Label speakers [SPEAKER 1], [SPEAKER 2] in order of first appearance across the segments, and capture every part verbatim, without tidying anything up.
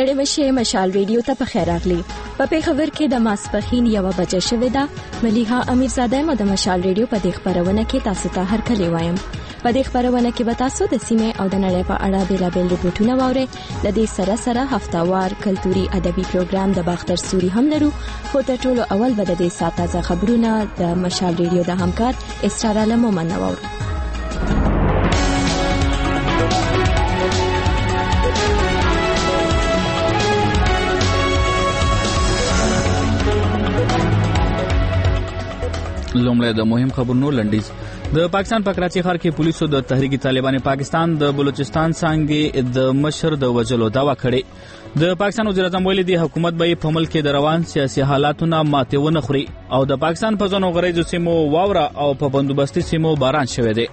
[SPEAKER 1] ستړي مشه مشال ریډیو ته په خیر راغلی. په پیښور کې د ماسپخین یو بجې شوې ده. مليحه امیرزاده مو د مشال ریډیو په دې خبرونه کې تاسو ته هر کله وایم. په دې خبرونه کې به تاسو د سیمه او د نړۍ په اړه بیلابل ریپورتونه واورئ. د دې سره سره هفتهوار کلتوري ادبي پروګرام د باختر سوري هم لرو. خو تر ټولو اول به د دې ساعت تازه خبرونه د مشال ریډیو د همکار اسرار علمومن واورو.
[SPEAKER 2] لومړی د مهم خبرونو لنډیز. د پاکستان په کراچي ښار کې پولیسو د تحریک طالبان پاکستان د بلوچستان څنګه د مشر د وجلو داوا کړې. د پاکستان وزیر اعظم ویلي دی حکومت به په ملک کې د روان سیاسي حالاتونو ماته ونه خوري او د پاکستان په ځینو غریزو سیمو واوره او په بندوبستي سیمو باران شوه دی.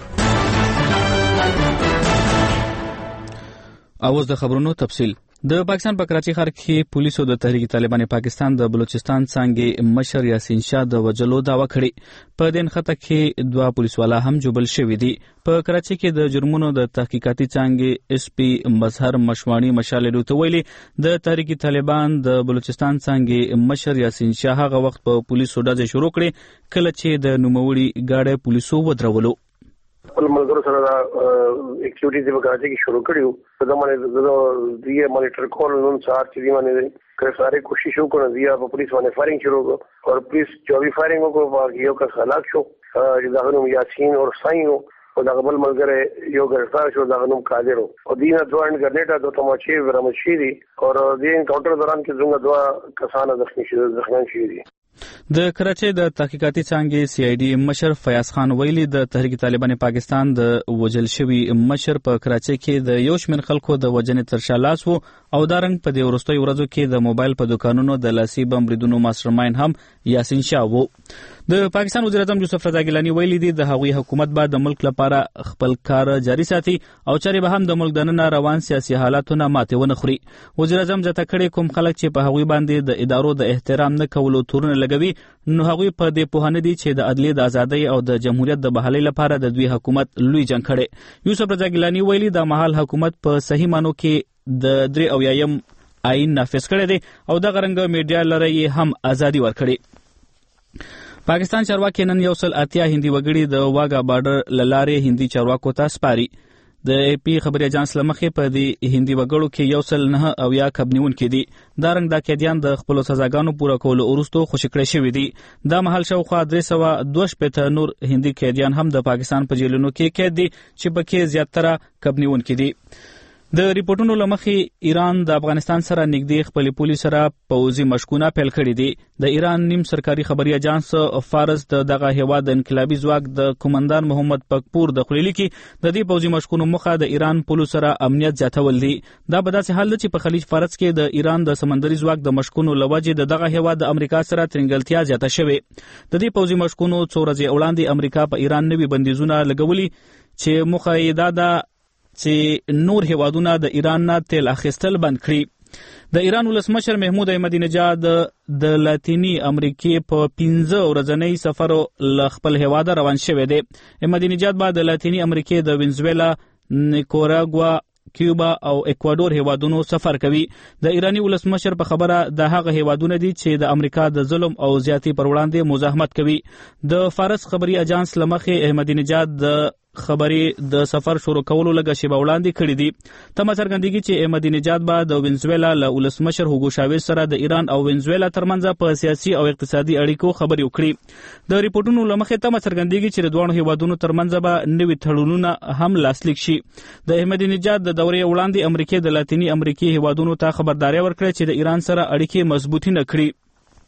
[SPEAKER 2] اوس د خبرونو تفصیل. د پاکستان په کراچي ښار کې پولیسو د تحریک طالبان پاکستان د بلوچستان څنګه مشر یاسین شاه د وجلو داوا کړې. په دین خطه کې دوه پولیسوالا هم جوبل شوې دي. په کراچي کې د جرمونو د تحقیقاتي څنګه اس پی مظهر مشوانی مشال ته ویلي د تحریک طالبان د بلوچستان څنګه مشر یاسین شاه هغه وخت په پولیسو ډزې شروع کړې کله چې د نوموړي گاډي پولیسو ودرولو.
[SPEAKER 3] خپل ملګرو سره دا اکټیویټیز په کراچي کې شروع کړیو. په دمانه د دی مانیټر کول نن سهار چې دی باندې کړه ساري کوشش وکړه دی په پولیس باندې فایرینګ شروع کړ او پولیس چوبیس فایرینګ وکړ یو کس هلاک شو چې دا نوم یاسین او ساينو او دا بل ملګری یو ګرفتار شو دا نوم قادر او دینه دوه انګرنیټا د تماچې ورمشي دي او د انکاونټر دوران کې څنګه دوه کسان زخمی شول زخمیان شوي دي.
[SPEAKER 2] د کراچي د تحقیقاتي څنګه سی آی ډي مشر فیاض خان ویلي د تحریک طالبان پاکستان د وجل شوی مشر په کراچي کې د یو شمېر خلکو د وجنې تر شا لاس وو او دا رنګ په دې وروستیو ورځو کې د موبایل په دکانونو د لاسي بم بریدونو ماسټرمایند هم یاسین شاه وو. د پاکستان وزیر اعظم یوسف رضا ګیلانی ویلي دی د هغوی حکومت به د ملک لپاره خپل کار جاري ساتي او چاري به هم د ملک دننه روان سیاسي حالاتونه ماته ونه خوري. وزیر اعظم ځکه کړي کوم خلک چې په هغوی باندې د ادارو د احترام نه کولو تورونه لګوي نو هغوی په دې پوهنه دي چې د عدلیې د ازادۍ او د جمهوریت د بحالۍ لپاره د دوی حکومت لوی جنگ کړي. یوسف رضا ګیلانی ویلي د محل حکومت په صحیح مانو کې د درې او یایم آئین نافذ کړی دی او د غرنګ میډیا لري هم ازادي ورکړي. پاکستان چارواکي نن یو سل اتیا هندي وګړي د واګا بارډر للارې هندي چارواکو ته سپاري. د ای پی خبري اجانس لمخې په دې هندي وګړو کې یو سل نه او یا کبنیون کې دي. دا رنګ د قیدیان د خپل سزاګانو پوره کولو وروسته خوشی کړی شوی دي. دا محل شاوخوا درې سوه دوه شپېته نور هندي قیدیان هم د پاکستان په جیلونو کې قید دي چې پکې زیاتره کبنیون کې دي. د ریپورتونو لمخې ایران د افغانستان سره نږدې خپل پولیس سره پوځي مشکونه پیل کړي دي. د ایران نیم سرکاري خبري اجانس فارس د دغه هیواد د انقلابي ځواک د کمانډر محمد پکپور د خلیلي کې د دې پوځي مشکونو مخه د ایران پولیس سره امنیت زیاتول دي. دا به داسې حال چې په خلیج فارس کې د ایران د سمندري ځواک د مشکونو لوجې د دغه هیواد د امریکا سره ترنګلتیا زیاته شوه. د دې پوځي مشکونو څو ورځې وړاندې امریکا په ایران نوي بندیزونه لګولي چې مخه یې دا ده چې نور هیوادونه د ایران نه تیل اخیستل بند کړي. د ایران ولسمشر محمود احمدی نژاد د لاتینی امریکې په پنځه ورځنی سفر ل خپل هیواد روان شوی دی. احمدی نژاد به د لاتینی امریکې د وینزویلا، نیکاراګوا، کیوبا او اکوادور هیوادونو سفر کوي. د ایرانی ولسمشر په خبره د هغه هیوادونه دي چې د امریکا د ظلم او زیاتی پر وړاندې مزاحمت کوي. د فارس خبري اجانس لمخې احمدی نژاد د خبري د سفر شروع کولو لږه شیبه وړاندې کړې دي. تمه څرګندېږي چې احمدی نژاد به د وینزویلا له ولسمشر هوګو شاویز سره د ایران او وینزویلا ترمنځ په سیاسي او اقتصادي اړیکو خبرې وکړي. د ریپورتونو لمخې تمه څرګندېږي چې د دوه هیوادونو ترمنځ به نوي تړونونه هم لاسلیک شي. د احمدی نژاد د دورې وړاندې امریکا د لاتینی امریکې هیوادونو ته خبرداري ورکړه چې د ایران سره اړیکې مضبوطی نه کړي.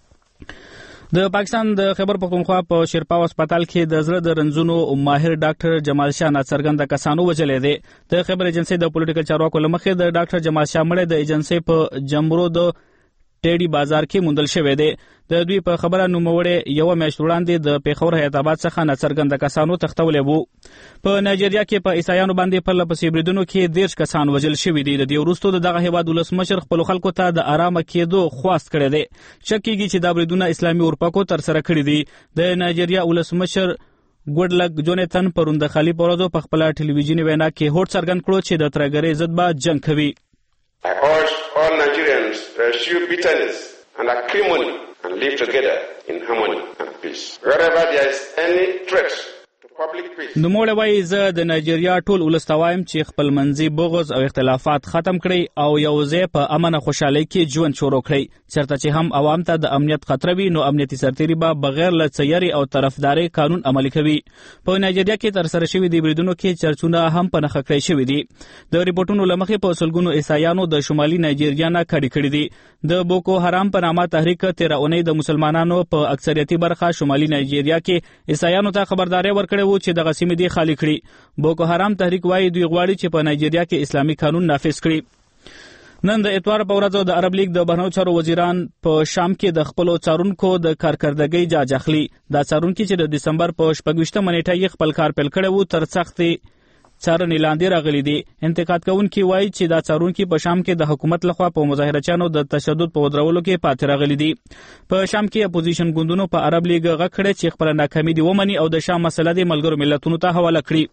[SPEAKER 2] د پاکستان د خیبر پختونخوا په شیرپا هسپتال کې د زړه د رنځونو ماهر ډاکټر جمال شاه ناڅرګنده کسانو وجلې دي. د خیبر ایجنسی د پولیټیکل چارواکو لمخې د ډاکټر جمال شاه مړی د ایجنسی په جمرو د ټیډي بازار کې موندل شوی دی. د دوی په خبره نوموړی یو میاشت وړاندې د پیښور حیدرآباد څخه ناڅرګنده کسانو تښتولی وو. په نایجیریا کې په عیسایانو باندې پرله پسې بریدونو کې دیرش کسان وژل شوي دي. د دې وروسته د دغه هیواد ولسمشر خپلو خلکو ته د آرامه کېدو خواست کړی دی. شک کېږي چې دا بریدونه اسلامي اروپاکو ترسره کړي دي. د نایجیریا ولسمشر ګوډلک جونیتن پرون د خالي پرودو په خپل ټلویزیوني وینا کې هوډ څرګند کړو چې د ترهګرۍ ضد به جنګ کوي.
[SPEAKER 4] I urge all Nigerians to eschew bitterness and acrimony and live together in harmony and peace. Wherever there is any threat
[SPEAKER 2] نو موږ وایي زه د نایجیریا ټول ولستوایم چې خپل منځي بغض او اختلافات ختم کړي او یو ځای په امن او خوشحالۍ کې ژوند شروع کړي چېرته چې هم عوام ته د امنیت خطر وي نو امنیتي سرتیري به بغیر له څیرې او طرفدارۍ قانون عملي کوي. په نایجیریا کې ترسره شوي د بریدونو کې چرچونه هم په نښه کړی شوي دي. د ریپورټونو له مخې په سلګونو عیسایانو د شمالي نایجیریا نه کډې کړي دي. د بوکو حرام په نامه تحریک تیره اونۍ د مسلمانانو په اکثریتي برخه شمالي نایجیریا کې عیسایانو ته خبرداري ورکړې و چې دغه سیمې دې خالی کړي. بوکو حرام تحریک وایي دوی غواړي چې په نایجیریا کې اسلامي قانون نافذ کړي. نن د اتوار په ورځ د عرب لیگ د بهرنیو چارو وزیران په شام کې د خپلو څارونکو د کارکردګۍ جاج اخلي. دا څارونکي چې د دسمبر په شپږویشتمه نیټه یې خپل کار پیل کړی و تر سختې څارنې لاندې راغلي دي. انتقاد کوونکي وایي چې دا څارونکي په شام کې د حکومت لخوا په مظاهرچیانو د تشدد په ودرولو کې پاتې راغلي دي. په شام کې اپوزیشن ګوندونو په عرب لیگ غږ کړی چې خپل ناکامي دي ومني او د شام مسله د ملګرو ملتونو ته حواله کړي.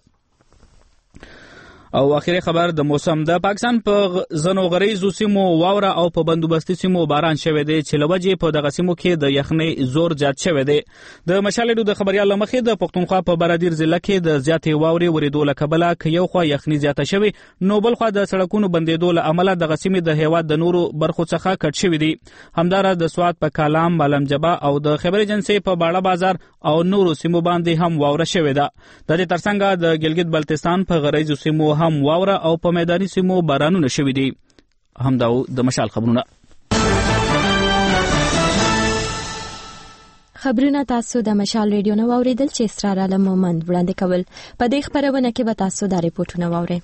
[SPEAKER 2] او اخیری خبر د موسم د پاکستان په زنو غریزو سیمو واوره او په بندوبستي سیمو باران شوی دی چې لوجې په دغه سیمو کې د یخنۍ زور زیات شوی دی. د مشالډو د خبريال مخې د پښتونخوا په برادر ضلع کې د زیاتې واورې ورېدو له کبله ک یو خو یخنۍ زیاته شوی نو بل خو د سړکونو بندیدو له عمله دغه سیمې د هیواد د نورو برخو څخه کټ شوی دي. همدارا د سواد په کالام مالم جبا او د خبر ایجنسی په باړه بازار او نورو سیمو باندې هم واوره شوی ده. د دې ترڅنګ د ګلګت بلتستان په غریزو سیمو هم واوره او په میداني سیمو بارانونه شوي دي. همداو د مشال خبرونه.
[SPEAKER 1] خبرونه تاسو د مشال ریډیو نو اوریدل چې اسرار عالم مومند وړاندې کول. په دې خبرونه کې به تاسو د ریپورتونو واورئ.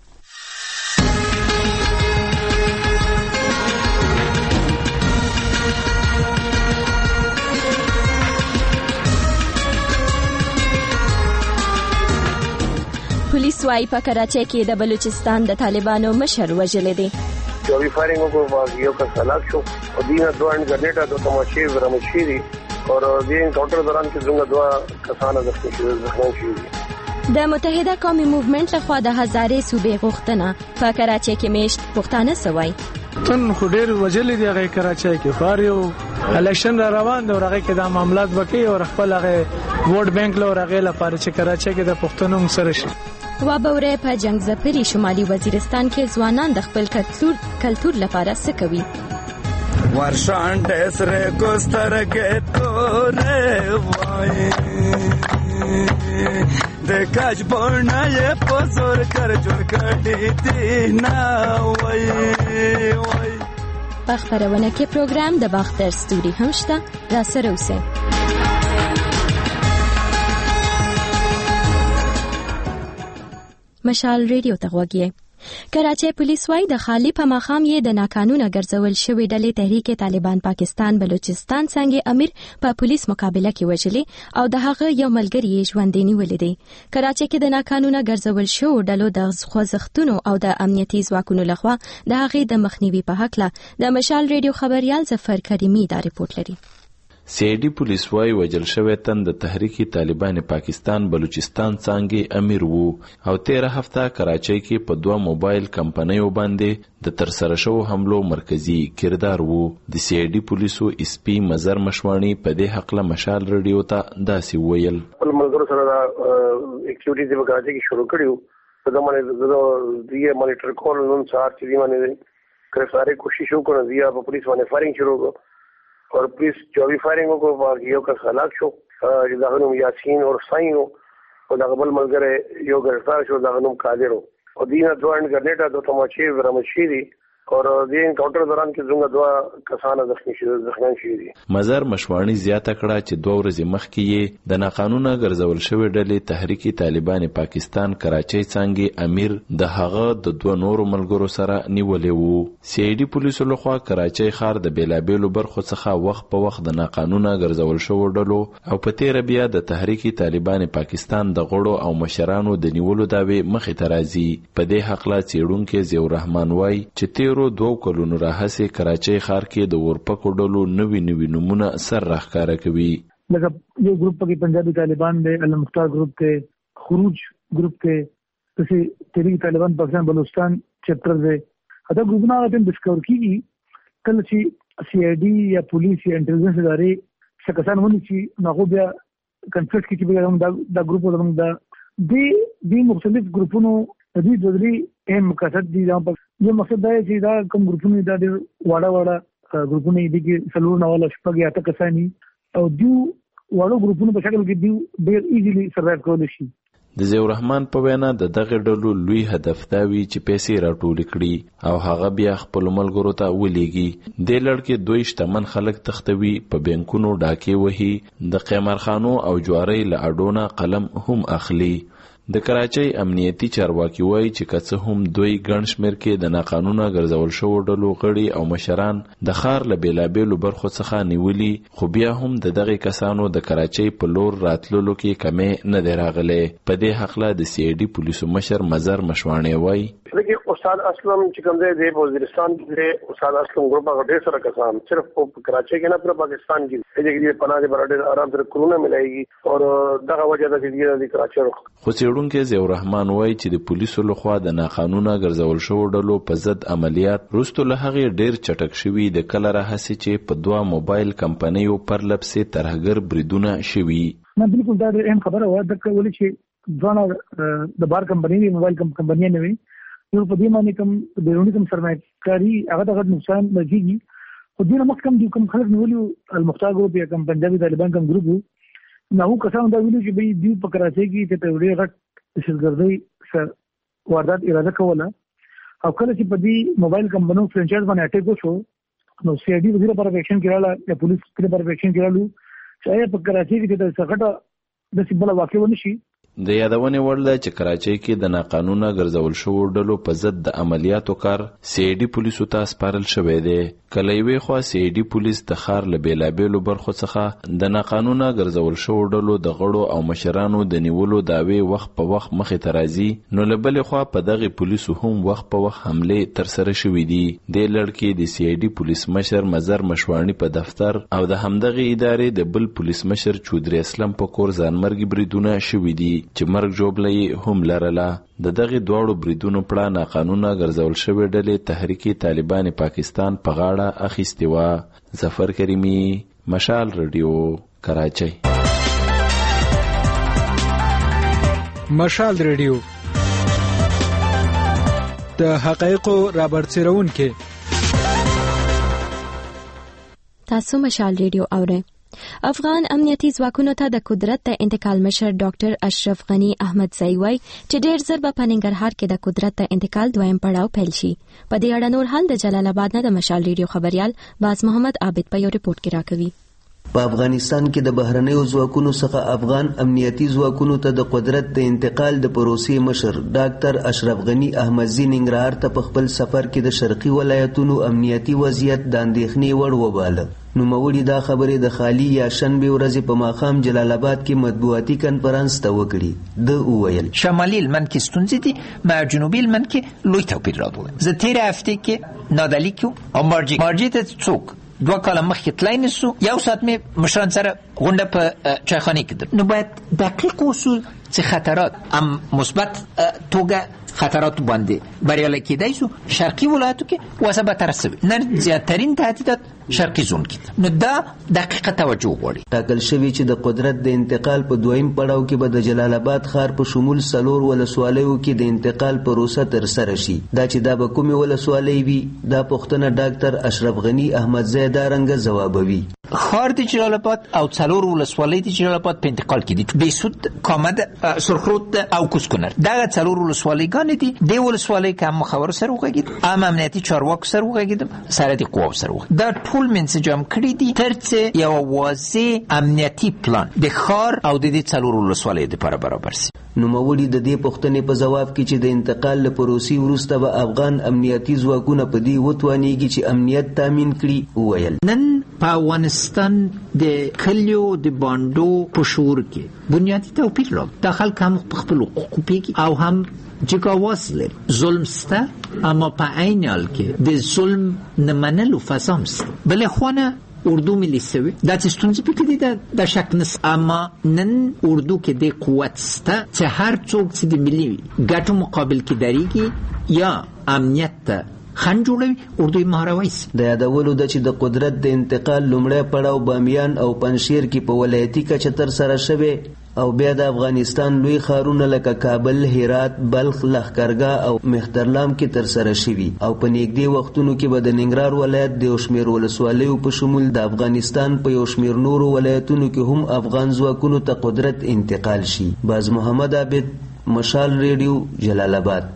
[SPEAKER 1] پولیس وايي په کراچۍ کې د بلوچستان د طالبانو مشر وژل دي.
[SPEAKER 3] چوبی فائرنگوں کو باغیوں کا ہلاک شو اور دین دوان گرنیٹا دو تماشے برآمد شوي اور دې انکاونټر دوران کې څنګه دوه کسان زخمي شوي زخمي شوي.
[SPEAKER 1] د متحده قومي موومېنټ لخوا د هزارې صوبې غوښتنه په کراچۍ کې میشت پښتانه سوای.
[SPEAKER 5] تن خو ډېر وژلې دی هغه کراچۍ کې خو یو الیکشن را روان دی او هغه کې دا معاملات وکړي او خپل هغه ووټ بانک له هغه لپاره چې کراچۍ کې د پښتنو سره شي.
[SPEAKER 1] وابوره په جنگ زپری شمالي وزیرستان کې ځوانان د خپل کلتور کلتور لپاره څه کوي.
[SPEAKER 6] ورشان دسره کوسترګه تورې وای د کاج بڼه په زور کر جوړ کړی دی نا وای وای.
[SPEAKER 1] په خبرونه کې پروګرام د باختر ستوري هم شته. را سره اوسئ. مشال ریډیو ته غوږی. کراچۍ پولیس وايي د خالی په مخام یې د ناقانونه ګرځول شوی ډلې تحریک طالبان پاکستان بلوچستان څنګه امیر په پولیس مقابله کې وژلې او د هغه یو ملګری یې ژوندې نیولې دي. کراچۍ کې د ناقانونه ګرځول شوی ډلو د خوځښتونو او د امنیتي ځواکونو لخوا د هغې د مخنیوي په حق له د مشال ریډیو خبريال ظفر کریمي دا ریپورت لري.
[SPEAKER 7] سی آی ډي پولیس وايي وژل شوی تن د تحریک طالبان پاکستان بلوچستان څنګه امیر وو او تیره هفته کراچۍ کې په دوه موبایل کمپنیو باندې د ترسره شو حملو مرکزی کردار وو. د سی آی ډي پولیسو اس پی مزر مشوانی په دې حق له مشال ریډیو ته داسې ویل.
[SPEAKER 3] خپل ملګرو سره اکټیویټیز په کراچۍ کې شروع کړیو په دمانه د دې مانیټر کول نن سهار چې دی باندې کړه سارے کوشش وکړه دیا په پولیس باندې فایرنګ شروع کړ और पुलिस चौबी फायरिंगों को बागियों का हलाक शो दागनुम यासीन और साइन हो और दागबल मलगर यो गिरफ्तार शो दागनुम कादिर हो और दीना दो एंड गरनेटा दो तमाचे बरामद शीरी और दې انکاونټر دوران کې څنګه دوه کسان زخمي شوي زخمیان شوي دي.
[SPEAKER 7] مزار مشوانی زیاته کړه چې دوه ورځې مخکې یې د ناقانونه ګرځول شوی ډلې تحریک طالبان پاکستان کراچۍ څنګه امیر د هغه د دوه نورو ملګرو سره نیولې وو. سی آی ډي پولیسو لخوا کراچۍ ښار د بیلابیلو برخو څخه وخت په وخت د ناقانونه ګرځول شوی ډلو او په تیره بیا د تحریک طالبان پاکستان د غړو او مشرانو د نیولو داوی مخې ته راځي. په دې حق لا څېړونکي ضیاء الرحمن وایي چې تیرو دوه کلونو راهسې کراچۍ ښار کې د ورپکو ډلو نوي نوي نمونه سر راښکاره کوي.
[SPEAKER 5] لکه یو ګروپ پکې پنجابي طالبان دی، المختار ګروپ دی، خروج ګروپ دی، پسې تحریک طالبان پاکستان بلوچستان چپټر دی،
[SPEAKER 8] دا ګروپونه هغه ډسکور کیږي کله چې سی آی ډي یا پولیس یا انټيليجنس ادارې څه کسان ونی چې ناغو بیا کنفرت کې چې دا د ګروپ زموږ د دې د مختلف ګروپونو د دې د دې اهم مقصد دي دا یو مقصد دی چې دا کوم ګروپونه دا د واړه واړه ګروپونه دي چې سلور نه ولا شپږ یا اته کسانی او دیو واړو ګروپونو په شکل کې دیو ډېر ایزیلی سروایو کولای شي.
[SPEAKER 7] د ضیاء الرحمن په وینا د دغه ډلو لوی هدف دا وی چې پیسې راټول کړي او هغه بیا خپل ملګرو ته ولېږي. د لړکې دوی شتمن خلک تختوي، په بانکونو ډاکې وهي، د قیمرخانو او جوارۍ له اډونه قلم هم اخلي. د کراچۍ امنیتي چارواکي وایي چې که څه هم دوی ګڼ شمېر کې د ناقانونه ګرځول شوو ډلو غړي او مشران د ښار له بېلابېلو برخو څخه نیولي، خو بیا هم د دغې کسانو د کراچۍ په لور راتللو کې کمې نه دی راغلی. په دې هکله د سی آی ډي پولیسو مشر مظهر مشواڼی وایي
[SPEAKER 3] استاد اسلم چې کوم دی د وزیرستان کې استاد اسلم ګروپ هغه ډېر سره کسان صرف په کراچۍ کې نه پر پاکستان کې د دې پناه د برابر آرام سره کورونه ملایي او دغه وجه د دې د کراچۍ
[SPEAKER 7] خو څېړونکی ضیاء الرحمن وایي چې د پولیسو لخوا د ناقانونه ګرځول شوو ډلو په ضد عملیات وروسته له هغې ډېر چټک شوي، د کله راهیسې چې په دوه موبایل کمپنیو پرلپسې ترهګر بریدونه شوي.
[SPEAKER 8] نه بالکل دا ډېر اهم خبره وه ځکه ولې چې ځوانه د بار کمپنۍ موبایل کمپنۍ نه وي یو په دې باندې کوم بیرونی کوم سرمایه‌کاري هغه دغه نقصان لګیږي. خو دې نه مخکې کوم کوم خلک نیولي المختار ګروپ یا کوم پنجابي طالبان کوم ګروپ نه هغو کسانو دا ویلي چې دوی دوی په کراچۍ کې چې په ډېر غټ دهشتګردۍ واردات اراده کوله او کله چې په دې موبایل کمپنیو فرنچایز باندې اټیک وشو نو سی آی ډي وزیر پر اکشن کړل یا پولیس پر اکشن کړل چې آیا په کراچۍ کې د څغټه د سیبل واقع ونه شي.
[SPEAKER 7] د یادونې وړ ده چې کراچۍ کې د ناقانونه ګرځول شوو ډلو په ضد د عملیاتو کار سی آی ډي پولیسو ته سپارل شوی دی. کله یوې خوا سی آی ډي پولیس د ښار له بېلابېلو برخو څخه د ناقانونه ګرځول شوو ډلو د غړو او مشرانو د نیولو دعوې وخت په وخت مخې ته راځي، نو له بلې خوا په دغې پولیسو هم وخت په وخت حملې ترسره شوي دي. دې لړ کې د سی آی ډي پولیس مشر مظهر مشواڼي په دفتر او د همدغې ادارې د بل پولیس مشر چودري اسلم په کور ځانمرګي بریدونه شوي دي چې مرګ جوړ هم لرله. د دغه دواړو بریدونو پړه ناقانونه ګرځول شوې ډلې تحریک طالبان پاکستان په غاړه اخیستې وه. ظفر کریمي، مشال رادیو، کراچۍ.
[SPEAKER 9] مشال رادیو د حقایقو رابرسېرونکي.
[SPEAKER 1] تاسو مشال رادیو اورئ. افغان امنیتي ځواکونو ته د قدرت د انتقال مشر ډاکټر اشرف غنی احمدزئی وایي چې ډېر زر به په ننګرهار کې د قدرت د انتقال دویم پړاو پیل شي. په دې اړه نور حال د جلال آباد نه د مشال ریډیو خبريال باز محمد عابد په یو ریپورت کې راکوي.
[SPEAKER 10] په افغانستان کې د بهرنیو ځواکونو څخه افغان امنیتي ځواکونو ته د قدرت د انتقال د پروسې مشر ډاکټر اشرف غنی احمدزئی ننګرهار ته په خپل سفر کې د شرقي ولایتونو امنیتي وضعیت د اندېښنې وړ وباله. نوموړي دا خبرې د خالي یا شنبې ورځې په ماښام جلال آباد کې مطبوعاتي کنفرانس ته وکړي. د وویل
[SPEAKER 11] شمالي هلمند کې ستونزې دي، ما جنوبي هلمند کې لوی توپیر راغلی. زه تېره هفتې کې نادعلي کې او مارجې مارجې ته څوک دوه کاله مخکې تلای نسو، یو ساعت مې مشران سره غونډه په چایخانې کې ده. نو باید دقیق اوسو چې خطرات هم مثبت توګه خطرات باندې بریالی کېدای شو. شرقي ولایتو کې وضع به ترسوي، نن زیاترین تهدیدات شرقي زون کې، نو دا دقیقه توجه غواړي.
[SPEAKER 10] ټاکل شوي چې د قدرت د انتقال په دویم پړاو کې به د جلال آباد ښار په شمول څلور ولسوالیو کې د انتقال پروسه ترسره شي. دا چې دا به کومې ولسوالۍ وي، دا پوښتنه ډاکټر اشرف غنی احمدزئی دا رنګه ځوابوي.
[SPEAKER 11] ښار د جلال آباد او څلور ولسوالۍ د جلال آباد په انتقال کې دي، بهسود، کامد، سرخرود او کوسکنر. دغه څلور ولسوالیګانې دي. دې ولسوالۍ کې هم مخابرو سره وغږېدم، هم امنیتي چارواکو سره وغږېدم، سرحدي قواو سره وغږېدم. دا ټول منسجم کړي دي ترڅو یو واضح امنیتي پلان د ښار او د دې څلور ولسوالیو لپاره برابر شي.
[SPEAKER 10] نوموړي د دې پوښتنې په ځواب کې چې د انتقال له پروسې وروسته به افغان امنیتي ځواکونه په دې وتوانېږي چې امنیت تامین کړي وویل
[SPEAKER 11] نن په افغانستان د کلیو د بانډو په شعور کې بنیادي توپیر راغلی. دا خلک هم په خپلو حقوقو پوهېږي او هم جګاواز لري. ظلم شته، اما په عین حال کې د ظلم نه منلو فضا هم شته. بلې خوا نه اردو ملي سوي دا چې ستونزې پکې دي د شک نس، اما نن اردو کې د قوت شته چې هر څوک چې د ملي ګټو مقابل کې درېږي یا امنیت ته خنډ جوړوي اردو مهاروي.
[SPEAKER 10] د یادولو د چې د قدرت د انتقال لومړی پړاو بامیان او پنشیر کې په ولایتي کچه تر سره شوی او بیا د افغانستان لوی ښارونه لکه کابل، هرات، بلخ، لښکرګاه او مهترلام کې تر سره شوي او په نږدې وختونو کې به د ننګرهار ولایت د یو شمېر ولسوالیو په شمول د افغانستان په یو شمېر نورو ولایتونو کې هم افغان ځواکونو ته قدرت انتقال شي. باز محمد عابد، مشال ریډیو، جلال آباد.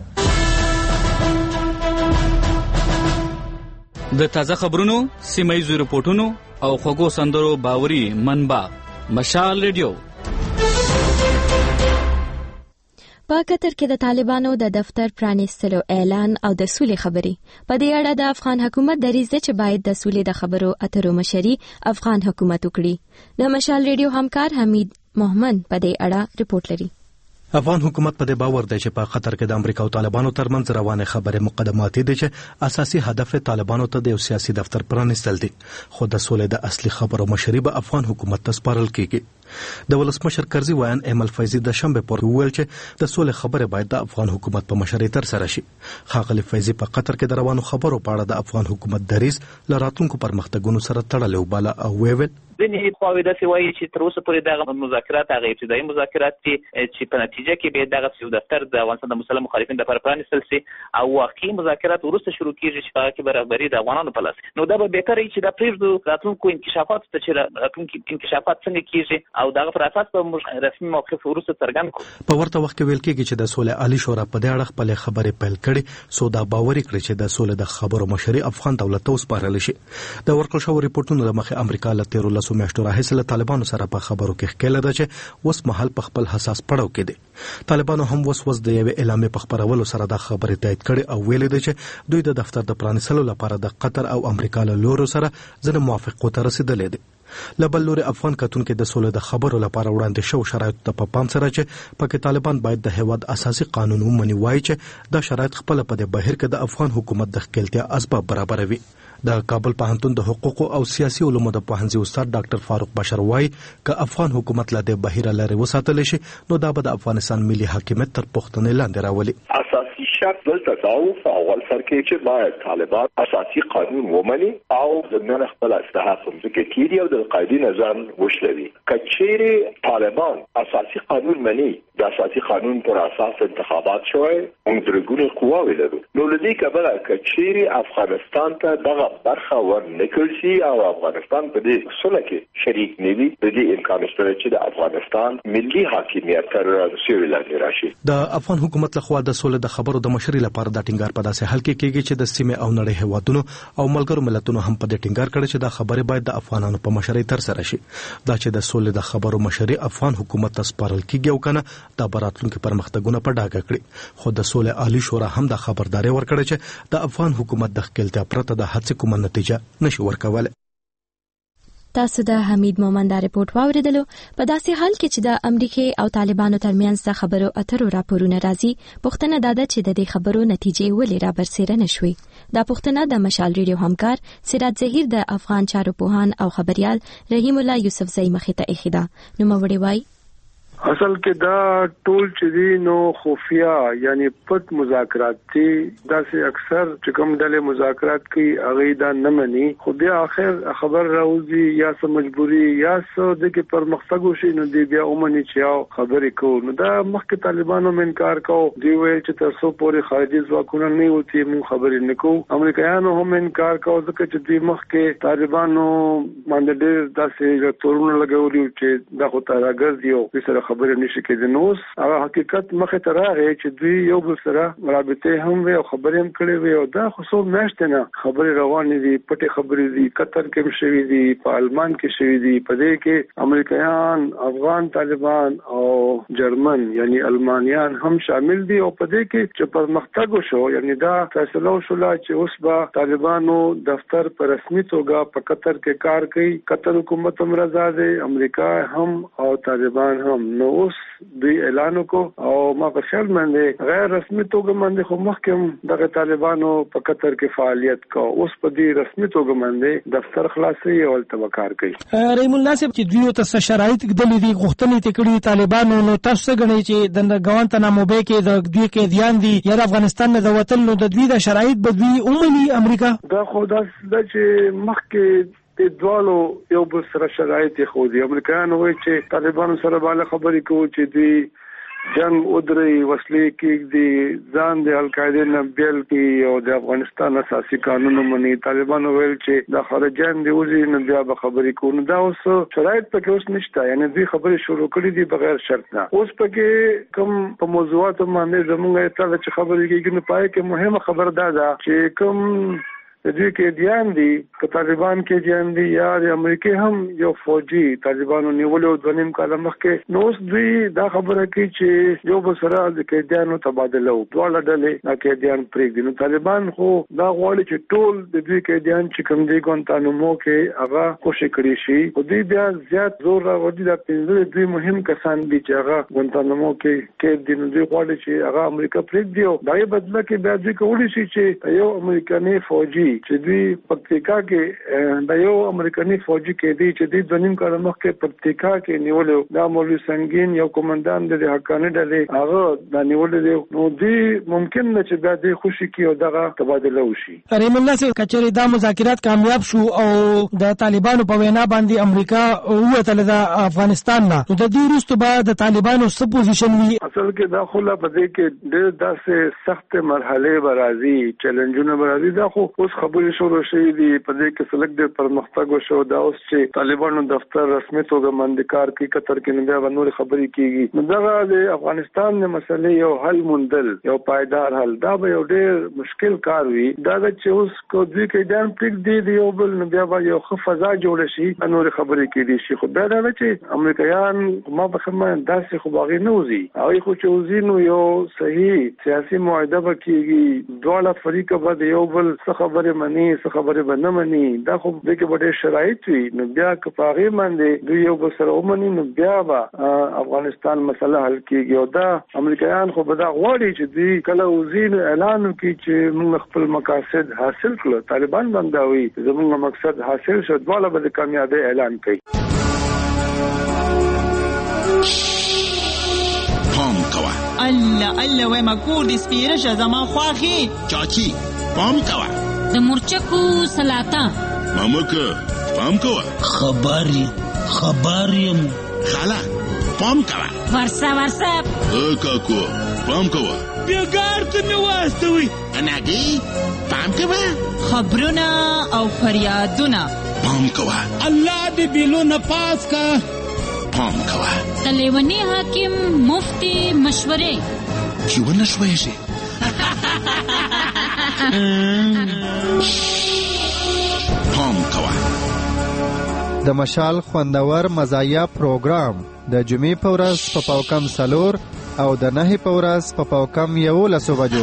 [SPEAKER 2] د تازه خبرونو، سیمه ییزو رپورټونو او خوږو سندرو باوري منبع مشال ریډیو.
[SPEAKER 1] په قطر کې د طالبانو د دفتر پرانیستلو اعلان او د سولې خبرې. په دې اړه د افغان حکومت دریځ دی چې باید د سولې د خبرو اترو مشري افغان حکومت وکړي. د مشال ریډیو همکار حمید محمد په دې اړه رپورټ لري.
[SPEAKER 12] افغان حکومت په دې باور دی چې په قطر کې د امریکا او طالبانو ترمنځ روانه خبرې مقدماتي دي چې اساسي هدف طالبانو ته د یو سیاسي دفتر پرانیستل دي، خو د سولې د اصلي خبرو مشري به افغان حکومت ته سپارل کیږي. د ولسمشر کرزي وایان ایمل فیضي د شنبه پر ویل چې د سولې خبرې باید د افغان حکومت په مشرۍ تر سره شي. ښاغلي فیضي په قطر کې د روانو خبرو په اړه د افغان حکومت دریځ له راتلونکو پرمختګونو سره تړلی وباله او ویل
[SPEAKER 13] ځینې خواوې داسې وایي چې تر اوسه پورې دغه مذاکرات هغه ابتدایي مذاکرات دي چې په نتیجه کې به دغه یو دفتر د افغانستان د مسلمان مخالفین لپاره پرانیستل شي او واقعي مذاکرات وروسته شروع کیږي چې هغه کې به رهبري د افغانانو په لاس. نو دا به بهتره وي چې دا پرېږدو راتلونکو انکشافاتو ته چې راتلونکي انکشافات څنګه کیږي او دغه پر اساس به موږ رسمي موقف وروسته څرګند کړو.
[SPEAKER 12] په ورته وخت کې ویل کېږي چې د سولې عالی شورا په دې اړه خپلې خبرې پیل کړي، سو دا باوري کړي چې د سولې د خبرو مشري افغان دولت ته وسپارل شي. د ورکړل شوو رپورټونو له مخې امریکا له تیرو لسو میاشتو راهیسې له طالبانو سره په خبرو کې ښکېله ده چې اوس مهال په خپل حساس پړاو کې دي. طالبانو هم اوس اوس د یوې اعلامیې په خپرولو سره دا خبرې تایید کړي او ویلي دي چې دوی د دفتر د پرانیستلو لپاره د قطر او امریکا له لورو سره ځینې موافقو ته رسېدلي دي. له بل لوري افغان کتونکو د سولې د خبرو لپاره وړاندې شو شرایط ته په پام سره چې پکې طالبان باید د هیواد اساسي قانون ومني، وایي چې دا شرایط خپل په د بهیر کې د افغان حکومت د ښکېلتیا اسباب برابروي. د کابل پوهنتون د حقوقو او سیاسي علومو د پوهنځي استاد ډاکټر فاروق بشر وایي که افغان حکومت له دې بهیره لرې وساتل شي نو دا به د افغانستان ملي حاکمیت تر پوښتنې لاندې راولي.
[SPEAKER 14] اساسي شرط دلته دا و په اول سر کې چې باید طالبان اساسي قانون ومني او د نن خپل استحقاق ځکه کیږي او د قاعده نظام وشلوي. کچېری طالبان اساسي قانون مني، د اساسي قانون پر اساس انتخابات شوي او درګونه قواوي لري، نو لدی کبره کچېری افغانستان ته دغه برخه ور نکل شي او افغانستان په دې سره کې شریک نه وي، د دې امکان شته چې د افغانستان ملي حاکمیت تر سیوري لاندې راشي.
[SPEAKER 12] د افغان حکومت لخوا د سولې د خبرو د مشري لپاره د ټینګار په داسې حل کې کېږي چې د سیمې او نړۍ هیوادونو او ملګرو ملتونو هم په دې ټینګار کړي چې دا خبره باید د افغانانو په مشرۍ تر سره شي. دا چې د سولې د خبرو مشري افغان حکومت ته سپارل کېږي او کنه دا براتلونکو پرمختګونه په ډاګه کړي، خو د سولې عالی شورا هم د خبرداري ورکړي چې د افغان حکومت د ښکېلتیا پرته د هڅې کومه نتیجه نشي ورکوله.
[SPEAKER 1] تاسو د حمید مومند رپورټ واوریدلو. په داسې حال کې چې د امریکا او طالبانو ترمنځ د خبرو اترو راپورونه راځي، پوښتنه دا ده چې د دې خبرو نتیجې ولې را برسېره نشوي. دا پوښتنه د مشال ریډیو همکار سراج ظهیر د افغان چارو پوهان او خبريال رحیم الله یوسف زئی مخې ته ایښی ده. نو موړي وای
[SPEAKER 15] اصل کې دا ټول چې دي نو خفیا یعنی پټ مذاکرات دي، دا سه اکثر چې کوم ډلې مذاکرات کوي هغه دا نه مني، خو بیا اخر خبر راوځي یا سم مجبوری یا سو د کې پرمختګ وشي نو دی بیا اومني چې خبرې کوو. نو دا مخکې طالبانو من انکار کوو، دی وایي چې تر څو پورې خارجي ځواکونه نه وتی مو خبرې نه کوو. امریکایانو هم انکار کوي ځکه چې دوی مخکې طالبانو باندې ډېر داسې تورونه لګولي چې دا خو تراګز یو سره خبره نشي کېدای. نو هغه حقیقت مخه ته راغی چې دوی یو بل سره رابطه هم وي او خبرې هم کړې وي او دا خصوص میاشتې نه خبرې روانې دي، پټې خبرې دي، قطر کې هم شوي دي، په آلمان کې شوي دي، په دې کې امریکایان، افغان طالبان او جرمن یعنی المانیان هم شامل دي او په دې کې چې پرمختګ وشو یعنی دا فیصله وشوله چې اوس به طالبانو دفتر په رسمي توګه په قطر کې کار کوي. قطر حکومت هم رضا دی، امریکا هم او طالبان هم. نو اوس دوی اعلان وکړ او ما په خیال باندې غیر رسمي توګه باندې خو مخکې دغه طالبانو په قطر کې فعالیت کو، اوس په دې رسمي توګه باندې دفتر خلاصي او التبکار کوي.
[SPEAKER 16] رحیم الله صاحب چې دوی ته شرایط کړي دي غوښتنې ته کړي طالبانو، نو تاسو غنئ چې د ګوانتانامو بې کې د دوی کې دیان دي یا افغانستان نه د وطن نو د دوی د شرایط به دوی اومني امریکا
[SPEAKER 15] دا خو دا چې مخکې د دوالو یو بل سره شرایط خو دي. امریکایان وایي چې طالبانو سره بالا خبرې کوي چې دوی جنگ ودري وسلې کې دي ځان د القاعده نه بیل کې او د افغانستان اساسي قانون مني. طالبانو ویل چې د خارجيان دی وزي نه بیا به خبرې کوي. دا اوس شرایط پکې اوس نشته، یعنی دوی خبرې شروع کړې دي بغیر شرط نه. اوس پکې کوم په موضوعات باندې زموږه ته چې خبرې کېږي نو پای کې مهمه خبر ده چې کوم د دوی کې دیان دي که طالبان کې دیان دي یا د امریکای هم یو فوجي طالبانو نیولو د نیم کال مخکې نو اوس دوی دا خبره کوي چې یو بسره د قیدیانو تبادله او دواړه ډلې د قیدیان پرېږدي. نو طالبان خو دا غواړي چې ټول د دوی قیدیان چې کوم دي ګوانتانامو کې هغه خوشي کړي شي. خو دوی بیا زیات زور راوړي د پنځه دوی مهم کسان دي چې هغه ګوانتانامو کې قید دي. نو دوی غواړي چې هغه امریکا پرېږدي او دغه بدله کې بیا دوی کولی شي چې یو امریکایي فوجي چې دوی پکتیکا کې د یو امریکایي فوجي کې دی چې دوی د نیم کال مخکې پکتیکا کې نیولو دا مولوي سنگین یو کمانډان د حقانه ډلې هغه د نیولو دی. نو دوی ممکن نه چې بیا دوی خوشي کی او دغه تبادله وشي.
[SPEAKER 16] رحیم الله صاحب کچېرې دا مذاکرات کامیاب شو او د طالبانو په وینا باندې امریکا ووتله د افغانستان نه، نو د دې وروسته به د طالبانو څه پوزیشن وي؟
[SPEAKER 15] اصل کې دا خو لا په دې کې ډېر داسې سخت مرحله به راځي، چیلنجونه به راځي. دا خو اوس خبرې شروع شوې دي، په دې کې سلګ ډېر پرمختګ وشو. دا اوس چې طالبانو دفتر رسمي توګه باندې کار کوي قطر کې، نو بیا به نور خبرې کېږي. نو دغه د افغانستان د مسلې یو حل موندل، یو پایدار حل، دا به یو ډېر مشکل کار وي. دا چې اوس کو دوی کې ډېر پریږدي دی یو بل، نو بیا به یو ښه فضا جوړه شي، نور خبرې کېدي شي. خو بیا دا چې امریکایان ما په خمه داسې خو باغې نه وځي، هغوی خو چې وځي نو یو صحیح سیاسي معاهده به کېږي، دواړه فریقه به د یو بل څه خبرې مني څه خبرې به نه مني. دا خو دې کې به ډېر شرایط وي. نو بیا که په هغې باندې دوی یو بل سره ومني نو بیا به افغانستان مسله حل کېږي. او دا امریکایان خو به دا غواړي چې دوی کله وځي نو اعلان وکړي چې موږ خپل مقاصد حاصل کړو. طالبان باندې دا وایي زموږ مقصد حاصل شو، دواړه به د کامیابۍ اعلان کوي.
[SPEAKER 17] پام کوه
[SPEAKER 18] الله الله وای ما کور دې سپیره شه زما خواخې
[SPEAKER 17] چاچی پام کوه
[SPEAKER 18] د مرچکو سلاطه
[SPEAKER 17] مامکه پام کوه
[SPEAKER 18] خبري خبريم
[SPEAKER 17] خاله پام کوه
[SPEAKER 18] ورسه ورسه
[SPEAKER 17] ا کاکو پام کوه
[SPEAKER 18] بیګار ته مې واستوي
[SPEAKER 17] اناګي پام کوه
[SPEAKER 18] خبرونه او فریادونه
[SPEAKER 17] پام کوه
[SPEAKER 18] الله دې بیلونه پاس کا
[SPEAKER 17] پام کوه
[SPEAKER 18] تلیونی حاکم مفتی مشورې
[SPEAKER 17] چې ونه شوي شي پام کوه
[SPEAKER 19] د مشال خوندور مزایا پروګرام د جمعې په ورځ په پاوکم سلور او د نهي په ورځ په پاوکم یولسو بجو.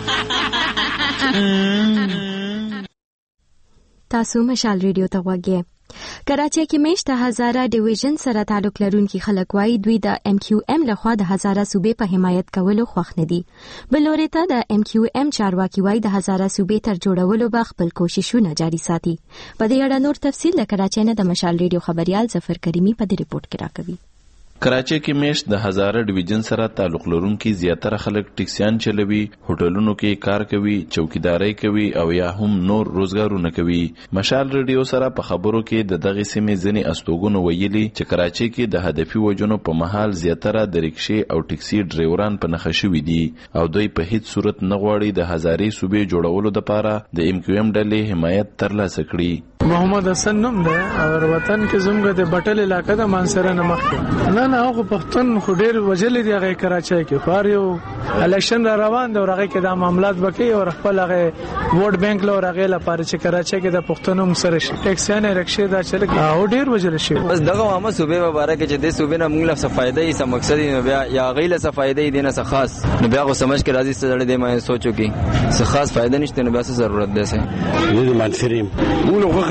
[SPEAKER 1] تاسو مشال ریډیو ته غوږی. کراچۍ کې میشته هزاره ډیویژن سره تعلق لرونکي خلک وایي دوی د ام کیو ام لخوا د هزاره صوبې په حمایت کولو خوښ نه دي. بل لوري ته د ام کیو ام چارواکي وایي د هزاره صوبې تر جوړولو به خپل کوششونه جاري ساتي. په دې اړه نور تفصیل د کراچۍ نه د مشال ریډیو خبريال ظفر کریمی په دې ریپورت کې راکوي.
[SPEAKER 7] کراچۍ کې میشت د هزاره ډیویژن سره تعلق لرونکي زیاتره خلک ټیکسیان چلوي، هوټلونو کې کار کوي، چوکیداري کوي او یا هم نور روزګارونه کوي. مشال ریډیو سره په خبرو کې د دغه سیمې ځینې استوګونو ویلي چې کراچۍ کې د هدفي وجونو په محل زیاتره د ریکشې او ټیکسي ډرایوران په نښه شوي دي او دوی په هیڅ صورت نه غواړي د هزارې صوبې جوړولو لپاره د ام کیو ام ډلې حمایت ترلاسه کړي.
[SPEAKER 5] محمد حسن نوم ده او وطن کې زموږ د بټل علاقې د مانسره نه مخکې نه نه هغه پښتون خو ډېر وجلې دی هغه کراچۍ کې خو یو الیکشن را روان دی او هغه کې د معاملات بکی او خپل هغه ووټ بانک له هغه لپاره چې کراچۍ کې د پښتونو سره ټیکسیان رکشې دا چل او ډېر وجلې شي.
[SPEAKER 20] بس دغه عامه صوبې مبارک چې د صوبې نه موږ له فائدې یې سم مقصد نه بیا یا غیله څه فائدې دي نه څه خاص نو بیا خو سمجھ کې راځي څه دې ما سوچو کې څه خاص فائدې نشته نو بیا څه ضرورت ده سه
[SPEAKER 21] دې منفریم موږ خو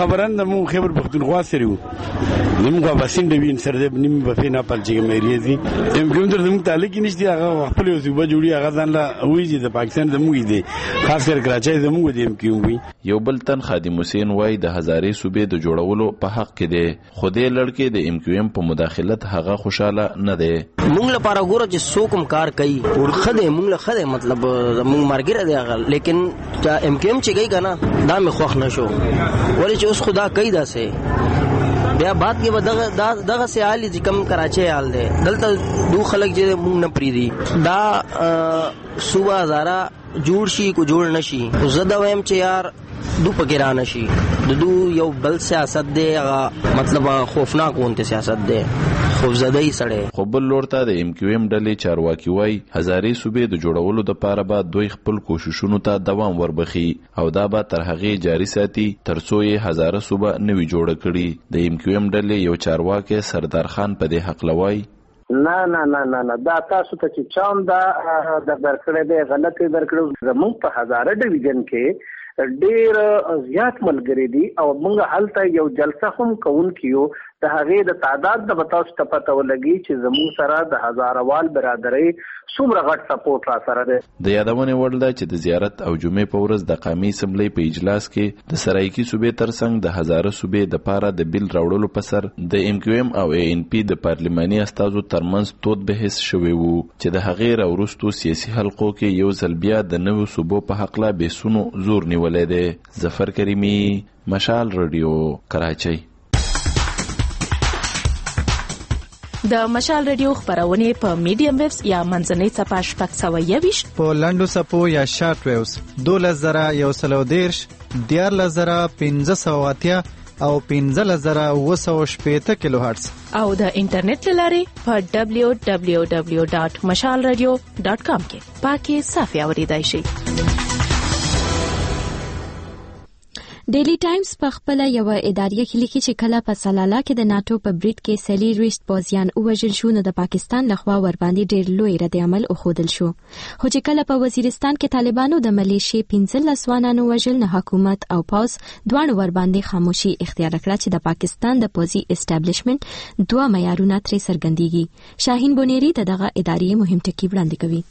[SPEAKER 21] خبران د مو خبر پختونخوا سره وو نیم غواسین د وین سره د نیم په فینا پر چې مېریې دي ام کوم تر زموږ تعلق نشته هغه خپل صوبه جوړي هغه ځان لا وایي د پاکستان د موږ دي خاص کر کراچۍ د موږ دي ام کوم وي.
[SPEAKER 7] یو بل تن خادم حسین وای د هزارې صوبې د جوړولو په حق کې دی خو دې لړکې د ام کیو ام په مداخلت هغه خوشاله نه دی.
[SPEAKER 22] موږ لپاره ګوره چې څوک کار کوي ورخه موږ له خده مطلب موږ مرګره دی هغه لیکن ام کیو ام چې کوي کنه دا مې خوښ نشو ولې چې اوس خدا کوي دا سه بیا بات کې دغه دغه سه حالي چې کم کراچۍ حال دی دلته دو خلک چې مونږ نه پریدي دا صوبه هزاره جوړ شي کو جوړ نشي زه دا وایم چې یار دو پکې را نشي د دو یو بل سیاست دی هغه مطلب خوفناک وونته سیاست دی خوفزدهی سړی.
[SPEAKER 7] خو بل لور ته د ام کیو ام ډلې چارواکي وای هزارې صوبې د جوړولو د پاره به دوی خپل کوششونو ته دوام وربخي او دا به تر هغې جاري ساتي ترڅو یې هزاره صوبه نوي جوړه کړي. د ام کیو ام ډلې یو چارواکي سردار خان په دې حق لوي
[SPEAKER 23] نه نه نه نه نه دا تاسو ته چې چاوم دا د درکړې دی غلطي درکړو زموږ په هزاره ډیویژن کې ډیر زیات ملګری دي او موږ هلته یو جلسه هم کوون کیو د هغې د تعداد د بتاوس ته پته ولګي چې زموږ سره د هزاروال برادرۍ څومره غټ سپورټ را سره دی.
[SPEAKER 7] د یادونې وړ ده چې د زیارت او جمعې په ورځ د قومي اسمبلی په اجلاس کې د سرایکي صوبې ترڅنګ د هزاره صوبې د پاره د بیل راوړلو په سر د ام کیو ام او ای ان پی د پارلماني استازو ترمنځ تود بحث شوی وو چې د هغې راوروستو سیاسي حلقو کې یو ځل بیا د نوو صوبو په حق لا بحثونو زور نیولی دی. ظفر کریمي، مشال رادیو، کراچۍ.
[SPEAKER 24] د مشال رادیو خبرونه په میډیم ویوز یا منځنۍ صفحه شپږ سوه یویشت
[SPEAKER 19] په لنډو صفحو یا شارټ ویوز دولس زره یو سلو دیرش دیارلس زره پنځه سوه اتیا او پنځلس زره اوه سوه شپېته کیلو هرتز
[SPEAKER 24] او د انټرنیټ له لارې په دبلیو دبلیو دبلیو ډاټ مشال رادیو ډاټ کام کې پاکي صافي اوریدای شئ.
[SPEAKER 1] ډیلی ټایمز په خپل یو اداریه کې لیکي چې کله په سلاله کې د ناتو په بریټ کې سلی ریشت پوزیان وژل شو نو د پاکستان لخوا ور باندې ډیر لوی رد عمل وښودل شو خو چې کله په وزیرستان کې طالبانو د ملیشي پنځلس ځوانانو وژل نه حکومت او پاوز دواړو ور باندې خاموشي اختیار کړه چې د پاکستان د پوزي اسټابلیشمنت دوه معیارونه ترې څرګندېږي. شاهین بونيري دغه ادارې مهم ټکي وړاندې کوي.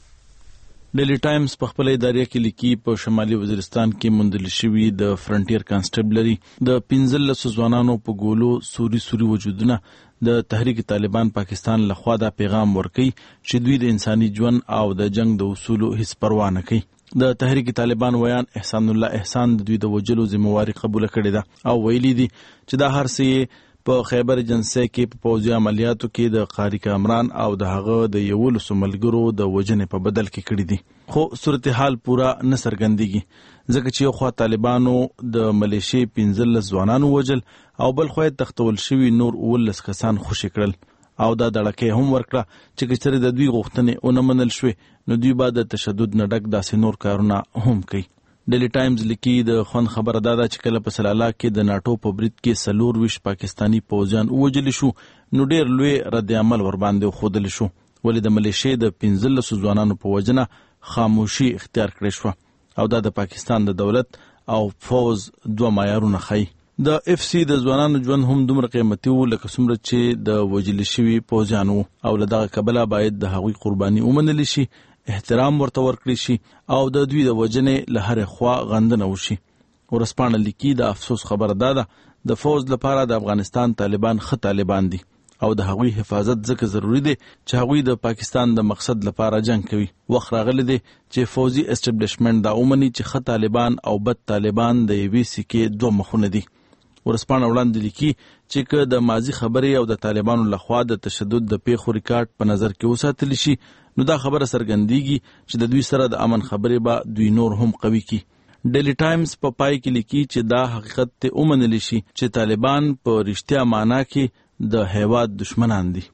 [SPEAKER 2] ډیلی ټایمز په خپل ادارې کې لیکي په شمالي وزیرستان کې موندل شوی د فرنټیر کانسټیبلري د پنځلس ځوانانو په ګولو سوري سوري وجودونه د تحریک طالبان پاکستان لخوا دا پیغام ورکړي چې دوی د انساني ژوند او د جنگ د اصولو هیڅ پروا نه کوي. د تحریک طالبان ویان احسان الله احسان د دوی د وجلو ذمہواری قبول کړې ده او ویلي دي چې دا هر څه په خیبر جنسه کې په پوځي عملیاتو کې د قاری کامران او د هغه د یو لسو ملګرو د وجنې په بدل کې کړی دي خو صورتحال پورا نه څرګندېږي ځکه چې یو خوا طالبانو د ملیشي پنځلس ځوانانو وجل او بل خوا تختول شوي نور اوولس کسان خوشي کړل او دا دړکې هم ورکړه چې کچره د دوی غوښتنې ونه منل شوې نو دوی به د تشدد نه ډک داسې نور کارونه هم کوي. ډیلی ټایمز لیکي د خوند خبره دا ده چې کله په سلاله کې د ناټو په برید کې څلور ویشت پاکستاني پوځیان ووژل شو نو ډیر لوی رد عمل ور باندې وښودل شو ولې د ملیشې د پنځلسو ځوانانو په وجنه خاموشي اختیار کړې شوه او دا د پاکستان د دولت او فوز دوه معیارونه ښیي. د اف سی د ځوانانو ژوند هم دومره قیمتي و لکه څومره چې د وژل شوي پوځیان وو او له دغه کبله باید د هغوی قرباني ومنل شي احترام ورته ورکړي شي او د دوی د وجنې له هرې خوا غندنه وشي. ورسپاڼه لیکي د افسوس خبره دا ده د فوز لپاره د افغانستان طالبان ښه طالبان دي او د هغوی حفاظت ځکه ضروری دی چې هغوی د پاکستان د مقصد لپاره جنگ کوي. وخت راغلی دی چې فوزي اسټابلیشمنت دا ومني چې ښه طالبان او بد طالبان د یوې سکې دوه مخونه دي. ورسپاڼه وړاندې لیکي چې که د ماضي خبرې او د طالبانو لخوا د تشدد د پیښو ریکارډ په نظر کې وساتل شي نو دا خبره څرګندېږي چې د دوی سره د امن خبرې به دوی نور هم قوي کړي. ډیلی ټایمز په پای کې لیکي چې دا حقیقت ته ومنل شي چې طالبان په رښتیا معنا کې د هیواد دشمنان دي.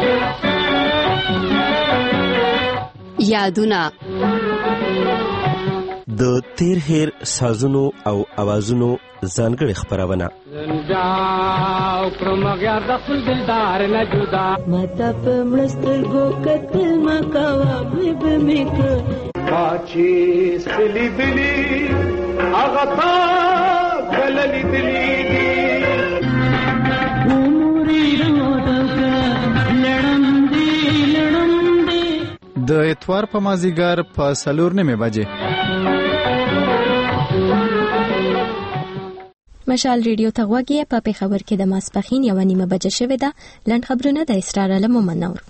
[SPEAKER 25] یادونه د تیر هیر سازونو او اوازونو ځانګړي خبرونه
[SPEAKER 26] زنجاو کرم غیار د خپل دلدار نه جدا مته په مستر گو کتل مکوا بب میک پاچی سلی دلی اغه تا کللی دلی دی
[SPEAKER 19] د اتوار په مازیګر په څلور نیمې بجې
[SPEAKER 1] مشال ریډیو ته غوږی په پیښور کې د ماسپخین یو نیمه بجې شوې ده. لنډ خبرونه د اسرار علم ومنور.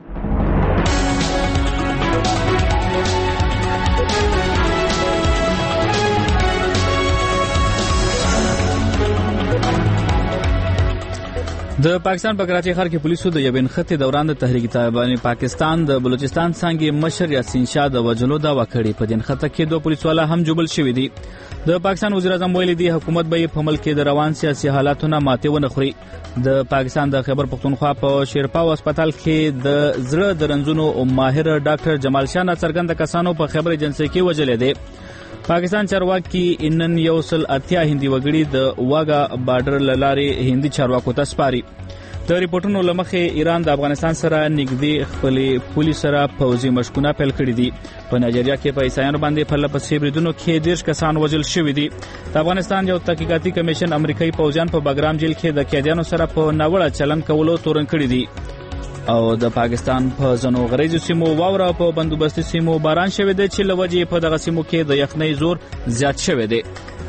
[SPEAKER 2] د پاکستان په کراچۍ ښار کې پولیسو د یو نښتې دوران د تحریک طالبان پاکستان د بلوچستان څنګه مشر یاسین شاه د وجلو دا وکړي. په دې نښته کې دوه پولیسوالا هم جوړل شوې دي. د پاکستان وزیر اعظم ویلي دی حکومت به په ملک کې د روان سیاسي حالاتونو ماته ونه خوري. د پاکستان د خیبر پختونخوا په شیرپاو هسپتال کې د زړه د رنځونو ماهر ډاکټر جمال شاه څرګند کسانو په خیبر ایجنسی کې وجلې دي. پاکستان چارواکي انن یوسل اتیا هندي وګړي د واګا بارډر لارې هندي چارواکو ته سپاري. د ریپورتونو لمخې ایران د افغانستان سره نږدې خپل پولیس سره پوځي مشکونه پیل کړي دي. په نایجیریا کې په عیسایانو باندې په لپسې بریدونو کې ډېر کسان وژل شوي دي. د افغانستان یو تحقیقاتي کمیشن امریکایي پوځیان په بګرام جیل کې د قیدیانو سره په ناوړه چلند کولو تورن کړي دي. او د پاکستان په ځنو غریزو سیمو واوره په بندوبستي سیمو باران شوی دی چې لوجې په دغه سیمو کې د یخنۍ زور زیات شوی دی.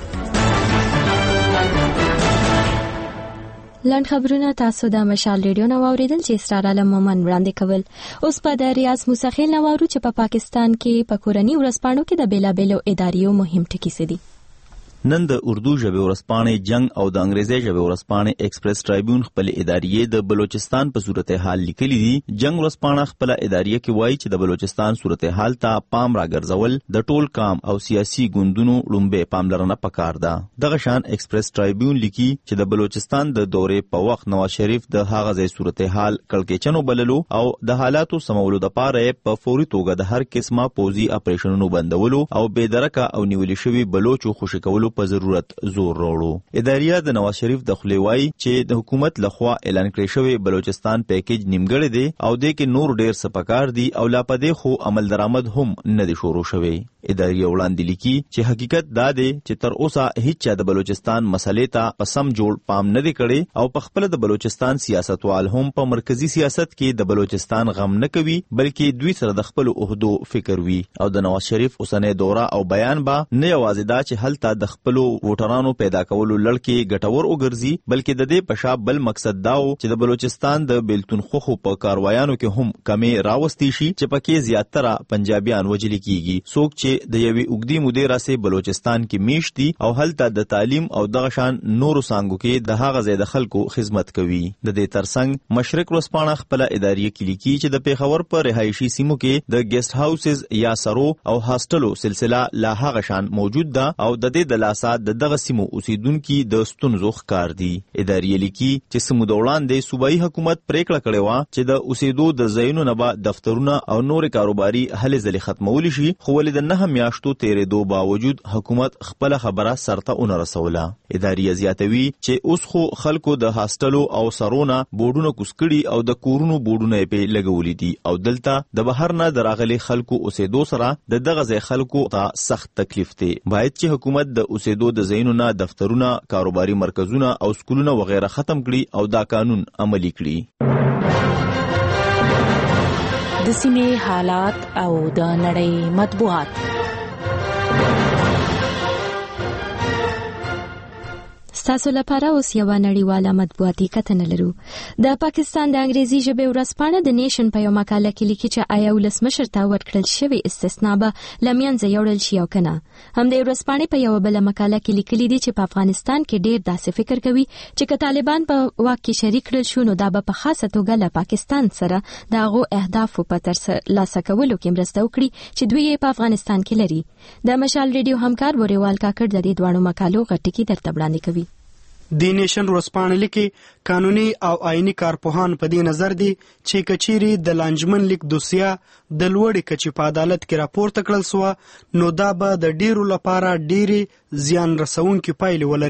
[SPEAKER 1] لنډ خبرونه تاسو د مشال ریډیو نو اوریدل چې اسرار علم مومن وړاندې کول. اوس په د ریاض موسیخیل نو اورو چې په پا پاکستان کې په کورنۍ ورځپاڼو کې د بیلابېلو اداریو مهم ټکي سدي.
[SPEAKER 3] نن د اردو ژبې ورځپاڼې جنگ او د انګریزي ژبې ورځپاڼې ایکسپریس ټرایبیون خپل اداریې د بلوچستان په صورتحال لیکلي دي. جنگ ورځپاڼه خپل اداریې کې وایي چې د بلوچستان صورتحال ته پام راګرځول د ټول کام او سیاسي ګوندونو لومبه پاملرنه پکار ده. دغه شان ایکسپریس ټرایبیون لیکي چې د بلوچستان د دورې په وخت نواز شریف د هغه ځای صورتحال کلکېچنو بللو او د حالاتو سمولو لپاره په فوري توګه د هر قسمه پوزي اپریشنونو بندولو او بېدرکه او نیول شوی بلوچو خوشی کولو په ضرورت زور راوړو. اداریه د نواز شریف د خلیوای چې د حکومت لخوا اعلان کړی شوی بلوچستان پیکیج نیمګړی دی او د کې نور ډیر سپکار دي او لا پدې خو عمل درآمد هم نه دی شروع شوی. اداریه وړاندې لیکي چې حقیقت دا دی چې تر اوسه هیڅ چا د بلوچستان مسلې ته په سم جوړ پام نه دی کړی او په خپل د بلوچستان سیاستوال هم په مرکزی سیاست کې د بلوچستان غم نه کوي بلکې دوی سره د خپل عہدو فکر وي او د نواز شریف اوسنۍ دوره او بیان با نه یوازې دا چې هلته د خپل ووټرانو پیدا کولو لړکې ګټور وګرځي بلکې د دې په شا بل مقصد داو چې د بلوچستان د بیلتون خوخو په کاروایانو کې هم کمی راوستي شي چې پکې زیاتره پنجابیان وجل کیږي. څوک چې د یوې اوږدې مودې راسه بلوچستان کې میشتي او هلته د تعلیم او دغه شان نورو څانګو کې د هغه ځای د خلکو خدمت کوي. د دې ترڅنګ مشرق ورځپاڼه خپل ادارې کې لیکي چې د پیښور پر رهایشي سیمو کې د ګیسټ هاوسز یا سرو او هاستلو سلسله لا هغه شان موجود ده او د دې د لاسه د دغه سیمو اوسیدونکو د ستونزو ښکار دي. ادارې لیکي چې سمو دوران د صوبایي حکومت پریکړه کړې و چې د اوسیدو د ځایونو نه به دفترونه او نور کاروباري هلې ځلې ختمول شي خو ولې د نه میاشتو تیرې دو باوجود حکومت خپل خبره سرته اون رسوله. ادارې زیاتوي چې اوس خو خلکو د هاستلو او سرونه بورډونو کوسکړي او د کورونو بورډونه په لګولې دي او دلته د بهر نه دراغلي خلکو اوسېدو سره د دغه ځای خلکو ته سخت تکلیف دی. باید چې حکومت د اوسېدو د ځایونو نه دفترونه کاروباري مرکزونه او سکولونه وغیرہ ختم کړي او دا قانون عملی کړي.
[SPEAKER 24] د سیمې حالات او د نړۍ مطبوعات.
[SPEAKER 1] ستاسو لپاره اوس یو نړیواله مطبوعاتي کتنه لرو. د پاکستان د انګریزي ژبې ورځپاڼه د نیشن په یو مقاله کې لیکي چې آیا ولسمشر ته ورکړل شوی استثنا به لمنځه یوړل شي او کنه. هم د ورځپاڼې په یو بل مقاله کې لیکلي دي چې په افغانستان کې ډېر داسې فکر کوي چې که طالبان په واک کې شریک کړل شو نو دا به په خاصه توګه له پاکستان سره د هغو اهدافو په ترلاسه کولو کې مرسته وکړي چې دوی یې په افغانستان کې لري. د مشال ریډیو همکار بوریوال کاکړ د دې دوه مقالو غټکی درته وړاندې کوي.
[SPEAKER 4] د نیشن ورځپاڼه لیکي قانوني او آئینی کارپوهان په دې نظر دي چې کچيري د لانجمن لیک دوسیه د لوړې کچې په عدالت کې راپورته کړل سو نو دا به د ډیرو لپاره ډیري زیان رسونکي پایلې ولري.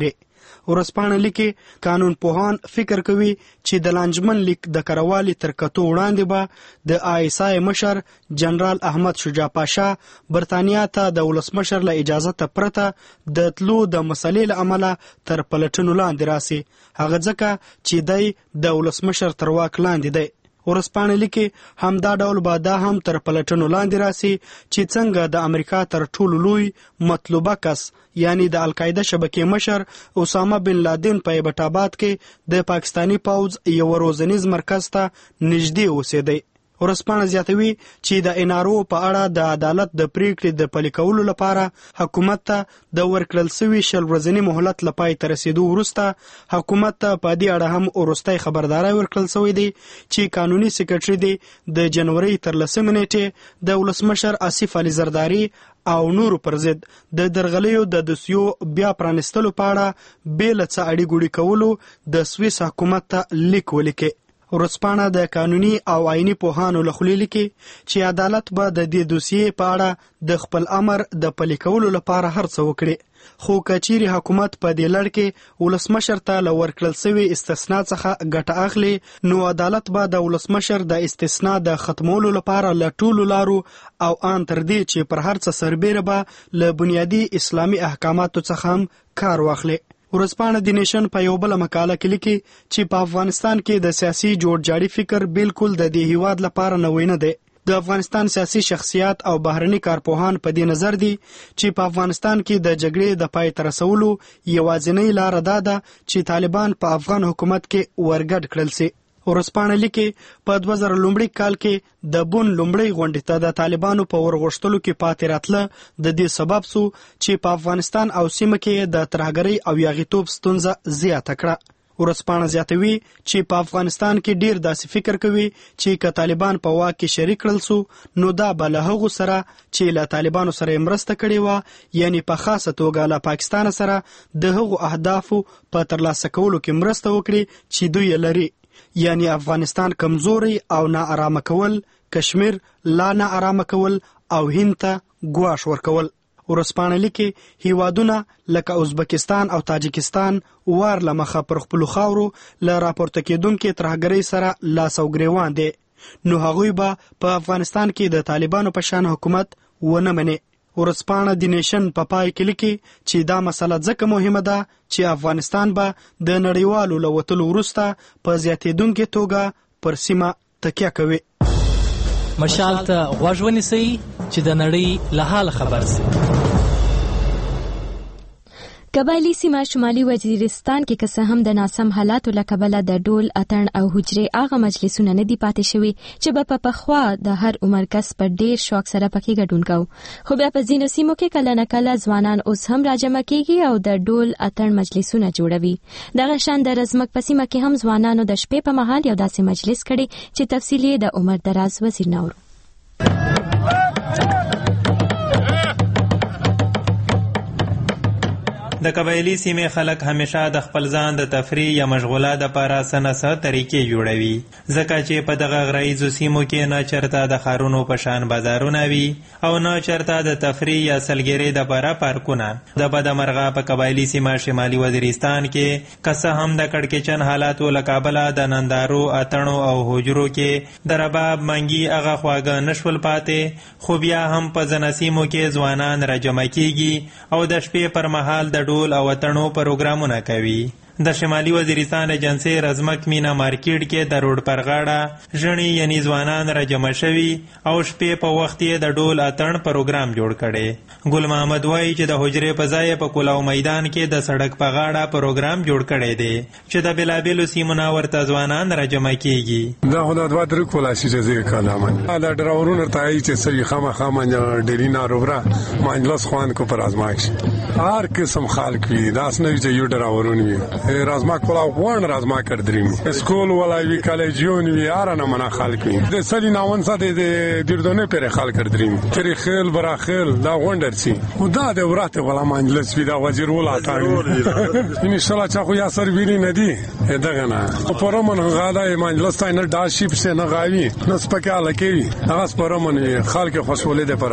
[SPEAKER 4] ورځپاڼه لیکي قانون پوهان فکر کوي چې د لانجمن لیک د کروالي تر کتو وړاندې به د آی اس آی مشر جنرال احمد شجاع پاشا برتانیا ته د ولسمشر له اجازه ته پرته د تلو د مسلې له امله تر پلټنو لاندې راسي، هغه ځکه چې دی د ولسمشر تر واک لاندې دی. ورځپاڼه لیکي همدا ډول به دا هم تر پلټنو لاندې راسي چې څنګه د امریکا تر ټولو لوی مطلوبه کس یعنی د القاعده شبکې مشر اسامه بن لادن په ایبټ آباد کې د پاکستانی پوځ یو روزنیز مرکز ته نږدې اوسېدی. ورځپاڼه زیاتوي چې د ان آر او په اړه د عدالت د پریکړې د پلي کولو لپاره حکومت ته د ورکړل شوي شل ورځني مهلت له پای ته رسېدو وروسته حکومت ته په دې اړه هم وروستی خبرداری ورکړل شوی دی چې قانوني سکرټري دی د جنوري تر لسمې نیټې د ولسمشر آصف علي زرداري او نورو پر ضد د درغلیو د دوسیو بیا پرانستلو په اړه بې له څه اړې ګوډې کولو د سویس حکومت ته لیک ولیکي. ورځپاڼه د قانوني او آئینی پوهانو له خولې لیکي چې عدالت به د دې دوسیې په اړه د خپل امر د پلي کولو لپاره هر څه وکړي، خو که چیرې حکومت په دې لړ کې ولسمشر ته له ورکړل شوي استثنا څخه ګټه اخلي نو عدالت به د ولسمشر د استثنا د ختمولو لپاره له ټولو لارو او ان تر دې چې پر هر څه سربیره به له بنیادي اسلامي احکاماتو څخه هم کار واخلي. ورځپاڼه د نیشن په یو بل مقاله کې لیکي چې په افغانستان کې د سیاسي جوړجاړي فکر بالکل د دې هیواد لپاره نوی نه دی. د افغانستان سیاسي شخصیت او بهرني کارپوهان په دې نظر دي چې په افغانستان کې د جګړې د پای ته رسولو یوازینۍ لاره دا ده چې طالبان په افغان حکومت کې ورګډ کړل شي. ورځپاڼه لیکي په دوه زره لومړي کال کې د بون لومړۍ غونډې ته د طالبانو په ورغښتلو کې پاتې راتله د دې سبب سو چې په افغانستان او سیمه کې د ترهګرۍ او یاغیتوب ستونزه زیاته کړه. ورځپاڼه زیاتوي چې په افغانستان کې ډیر داسې فکر کوي چې که طالبان په واک کې شریک کړل سو نو دا به له هغو سره چې له طالبانو سره مرسته کړې وه یعنی په خاصه توګه له پاکستان سره د هغو اهدافو په ترلاسه کولو کې مرسته وکړي چې دوی یې لري، یعنی افغانستان کمزوري او ناارامه کول، کشمیر لا ناارامه کول او هند ته ګواښ ورکول. ورځپاڼه لیکي هیوادونه لکه ازبکستان او تاجکستان وار له مخه پر خپلو خاورو له راپورته کېدونکې ترهګرۍ سره لاس او ګریوان دي، نو هغوی به په افغانستان کې د طالبانو په شان حکومت ونه مني. ورځپاڼه د نیشن په پای کې لیکي چې دا مسله ځکه مهمه ده چې افغانستان به د نړیوالو له وتلو وروسته په زیاتېدونکې توګه پر سیمه تکیه کوي.
[SPEAKER 6] مشال ته غوږ ونیسئ چې د نړۍ له حال خبر شئ.
[SPEAKER 1] قبایلی سیمه شمالي وزیرستان کې که څه هم د ناسم حالاتو له کبله د ډول اتڼ او حجرې هغه مجلسونه نه دي پاتې شوي چې به په پخوا د هر عمر کس په ډیر شوق سره پکې ګډون کوو، خو بیا په ځینو سیمو کې کله نه کله ځوانان اوس هم راجمع کیږي او د ډول اتڼ مجلسونه جوړوي. دغه شان د رزمک په سیمه کې هم ځوانانو د شپې په مهال یو داسې مجلس کړی چې تفصیل یې د عمر دراز وزیر ناورو.
[SPEAKER 8] د قبایلی سیمې خلک همیشه د خپل ځان د تفریح یا مشغوله د پاره سنسه طریقې جوړوي، ځکه چې په دغه غرایزو سیمو کې نه چرته د ښارونو په شان بازارونه وي او نه چرته د تفریح یا سلګرۍ د پاره پارکونه. د بدمرغه په قبایلی سیمه شمالي وزیرستان کې که څه هم د کړکېچن حالاتو له کبله د نندارو، اتڼو او حجرو کې د رباب منګي هغه خواږه نشول پاتې، خو بیا هم په ځینو سیمو کې ځوانان راجمع کیږي او د شپې پر مهال د ډول او اتڼو پروګرامونه کوي. د شمالي وزیرستان ایجنسی رزمک مینا مارکیټ کې د روډ پر غاړه ژڼي یعنی ځوانان راجمع شوي او شپې په وخت یې د ډول اتڼ پروګرام جوړ کړي. ګل محمد وایي چې د حجرې په ځای په کولاو میدان کې د سړک په غاړه پروګرام جوړ کړی دی چې د بېلابېلو سیمو نه ورته ځوانان راجمع کیږي.
[SPEAKER 21] دا خو د دوه درې کولا شي چې کلامن دا ډراورونه تای چې سړي خامخا مانجه ډېری ناروبره مانجلس خوان کو پر ازمایش هر قسم خلک وي، داس نه چې یو ډراورونه وي رازما کولا وان رازما کردریم اسکول ولای کالجیون وی آرانه منا خلک وی د سلی ناون ساده د دیردونه پر خلک کردریم تری خیل برا خیل دا وندر سی او دا د ورته ولا مجلس وی دا وزیر ولا تاړي ان شاء الله چا خو یا سر ویری ندی دغه نه پرمن غادا مجلس تا نه دا شیپ سه نه غاوی نو سپکاله کی هغه پرمن خلک خوشاله ده پراکی.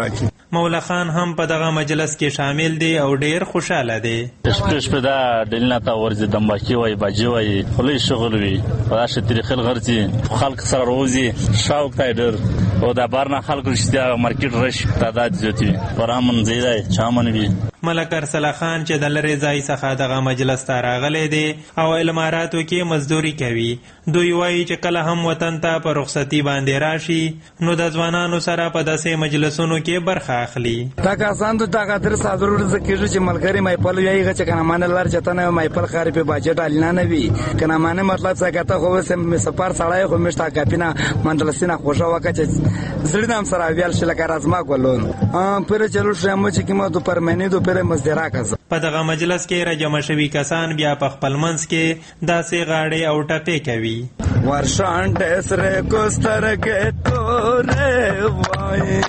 [SPEAKER 8] مولا خان هم په دغه مجلس کې شامل دی او ډیر خوشاله دی.
[SPEAKER 9] شپې شپې دا دلنا ته ورځي دمباکي وای باجی وای خلې شغل وي په داسې طریقې غرضي خلک سره روزي شاوک تایډر او دا بارنه خلک رښتیا مارکیټ رش تعداد زیاتی پرامن زیدای چامن وي.
[SPEAKER 8] ملک ارسلا خان چې د لری ځای څخه دغه مجلس ته راغلی دی او اماراتو کې مزدوري کوي. دوی وایي چې کله هم وطن ته په رخصتي باندې راشي نو د ځوانانو سره په داسې مجلسونو کې برخه اخلي.
[SPEAKER 10] دا کسان د تا خاطر صادر ورزه کېږي چې ملګری مایپل ویایي چې کنه مان لار چتنه مایپل خاري په باجټ الینا نه وي کنه مان مطلب څه کته خو سم سفر سړای خو مشتا کاپینا منډلسینه خوشا وکړه چې زړه نام سره ویل شل کار ازما کولون ا پر چلو شمه چې کیمه دو پرمنې دو پر مزدرا کز.
[SPEAKER 8] په دغه مجلس کې راجمع شوي کسان بیا په خپل منځ کې داسې غاړې او ټپې کوي.
[SPEAKER 10] ورشان ډسره کوسترګه تورې وای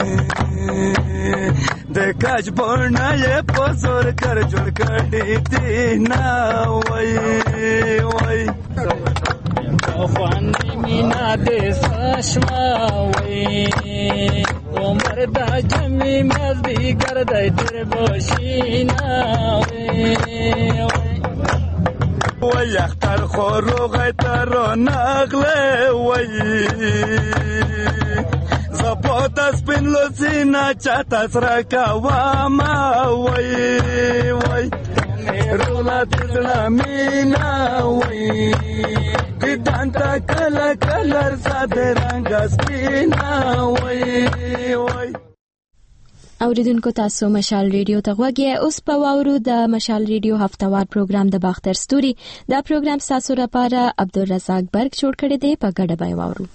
[SPEAKER 10] د کاج بڼه په زور کر جوړ کړي دي نا وای وای
[SPEAKER 26] خوانې مینا دې سشما وای عمر دا جمی مزدی کردای در باشینا وای
[SPEAKER 10] وای اختر خوروغی ترو نغله وای زپوت سپین لسینا چاتا سرکا واما وای وای رولا تزنا مینا وای دانتا کلا کلر ساده رنگ سپینا وای وای.
[SPEAKER 1] اوریدونکو تاسو مشال ریډیو ته غوږی اوس په واورو د مشال ریډیو هفتوار پروګرام د باختر ستوري. دا پروګرام تاسو لپاره عبدالرزاق برګ جوړ کړی دی په ګډه به واورو.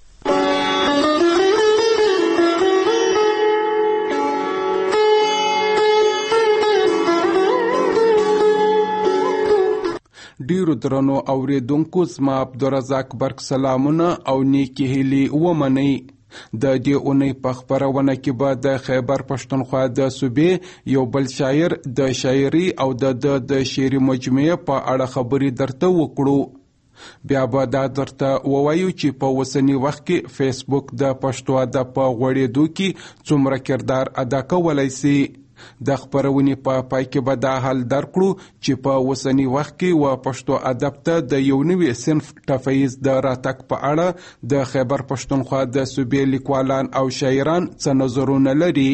[SPEAKER 11] ډیرو درنو اوریدونکو زما عبدالرزاق برګ سلامونه او نیکی هیلې ومنئ. د دې اونۍ په خپرونه کې به د خیبر پښتونخوا د صوبې یو بل شاعر د شاعري او د د شعري مجموعې په اړه خبرې درته وکړو. بیا به دا درته ووایو چې په اوسني وخت کې فیسبوک د پښتو ادب په غوړېدو کې څومره کردار ادا کولی سي. د خپرونې په پا پای کې به دا حل درکړو چې په اوسني وخت کې و پښتو ادب ته د یو نوي صنف ټفیز د راتګ په اړه د خیبر پښتونخوا د صوبې لیکوالان او شاعران څه نظرونه لري.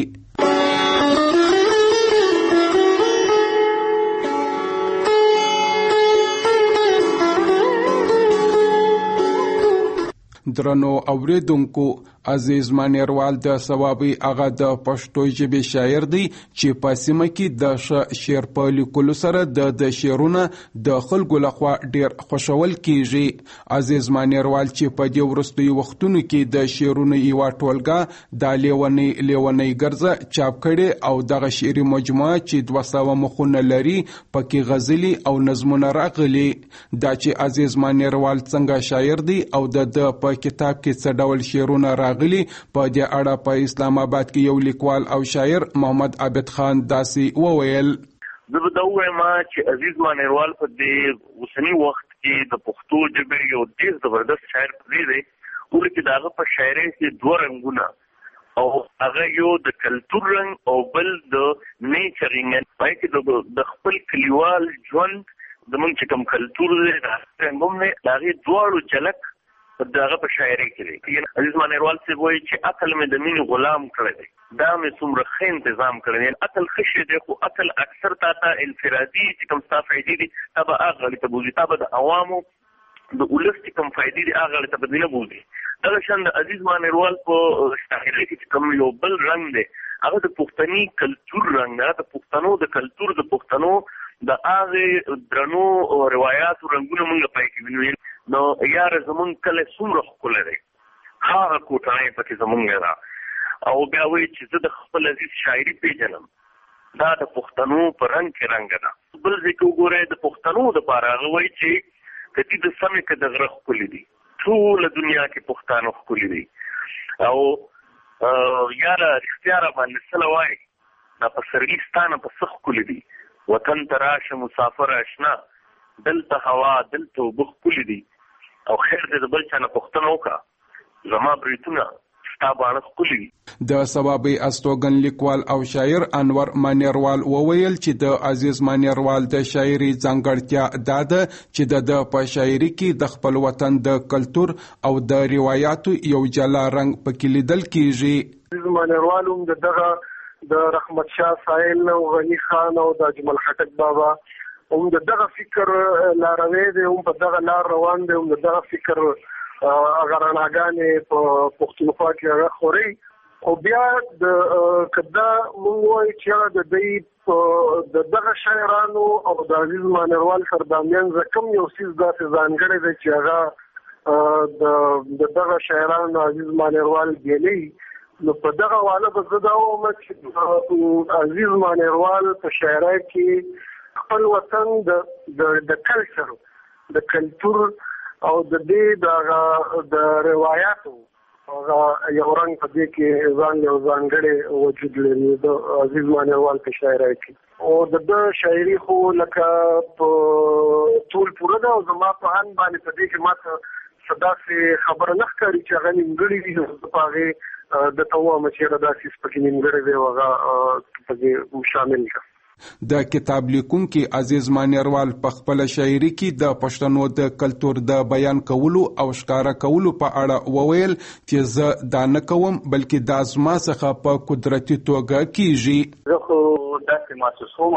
[SPEAKER 11] درنو اوریدونکو عزیز مانیروال د ثوابي هغه د پښتو ژبې شاعر دی چې په سیمه کې د شعر په لیکلو سره د د شعرونه د خلکو لخوا ډیر خوشول کیږي. عزیز مانیروال چې په دې وروستیو وختونو کې د شعرونو یوه ټولګه د لیونی لیونی ګرځه چاپ کړي او دغه شعري مجموعه چې دوه سوه مخونه لري پکې غزلي او نظمونه راغلي. دا چې عزیز مانیروال څنګه شاعر دی او د په کتاب کې څه ډول شعرونه راغلي په دې اړه په اسلام آباد کې یو لیکوال او شاعر محمد عابد خان داسې وویل.
[SPEAKER 12] زه به دا ووایم چې عزیز مانیروال په دې اوسني وخت کې د پښتو ژبې یو ډېر زبردست شاعر دی دی ولې چې د هغه په شاعرۍ کې دوه رنګونه او هغه یو د کلتور رنګ او بل د نیچر رنګ پای کې د خپل کلیوال ژوند زمونږ چې کوم کلتور دی رنګ هم دی د هغې دواړو جلک دغه په شاعرۍ کې دی. عزیز مانیروال صاحب وایي چې عقل مې د مینې غلام کړی دی دا مې څومره ښه انتظام کړی دی. عقل ښه شی دی خو عقل اکثر تا ته انفرادي چې کوم ستا فایدې دي تا به هغه غړي ته بوځي تا به د عوامو د ولس چې کوم فایدې دي هغه غړي ته به نه بوځي. دغه شان د عزیز مانیروال په شاعرۍ کې چې کوم یو بل رنګ دی هغه د پښتني کلتور رنګ دی. د پښتنو د کلتور د پښتنو د هغې درنو روایاتو رنګونه موږ پای کې وینو. نو یاره زمونږ کلی څومره ښکلی دی هغه کوټنۍ پکې زمونږ ده او بیا وایي چې زه د خپل عزیز شاعري پیژنم دا د پښتنو په رنګ کې رنګ ده. بل ځای کې وګورئ د پښتنو دپاره هغه وایي چې که دې د سمې که د غره ښکلي دي ټوله دنیا کې پښتانه ښکلي دي او یاره رښتیا را باندې څه وایي دا په سرګي ستا نه په څه ښکلي دي وطن ته راشه مسافر اشنا دلته هوا دلته اوبه ښکلي دي او خیر دې د بل چا نه پوښتنه وکړه زما بریتونه کتاب باندې خولي.
[SPEAKER 11] د سبابي استوګن لیکوال او شاعر انور مانیروال وویل چې د عزیز مانیروال د شاعري ځانګړتیا دا ده چې د په شاعري کې د خپل وطن د کلتور او د روایتو یو جلا رنګ پکې لیدل کیږي.
[SPEAKER 13] عزیز مانیروال هم دغه د رحمت شاه سائل او غنی خان او د اجمل خټک بابا هم دغه فکر لاروي دی، هم په دغه لار روان دی، هم دغه فکر غراناګانې په پښتونخوا کې هغه خوري. خو بیا د کدا مونږ وایي چې د دې د دغه شاعرانو او د عزیز مانیروال سره د منځ کم یو څیز داسې ځانګړی دی چې هغه د دغه شاعرانو عزیز مانیروال ګیلي. نو په دغه والا به زه دا وایم چې عزیز مانیروال په شاعرۍ کې خپل وطن د د کلچر د کلتور او د دې د روایتو یو رنګ په دې کې ځان یو ځانګړی وجود لري د عزیز مانیروال په شاعرۍ کې. او د ده شاعري خو لکه په ټول پوره ده او زما په هن باندې په دې کې ماته څه داسې خبره نه ښکاري چې هغه نیمګړې وي. په هغې د ته وایم چې دا څیز پکې نیمګړی دی او هغه پکې شامل ده.
[SPEAKER 11] د کتاب لیکونکي عزیز مانیروال په خپل شاعري کې د پښتنو د کلتور د بیان کولو او ښکارا کولو په اړه وویل چې زه دا نه کوم بلکې دا زما څخه په قدرتي توګه کیږي.
[SPEAKER 14] زه خو داسې محسوس کوم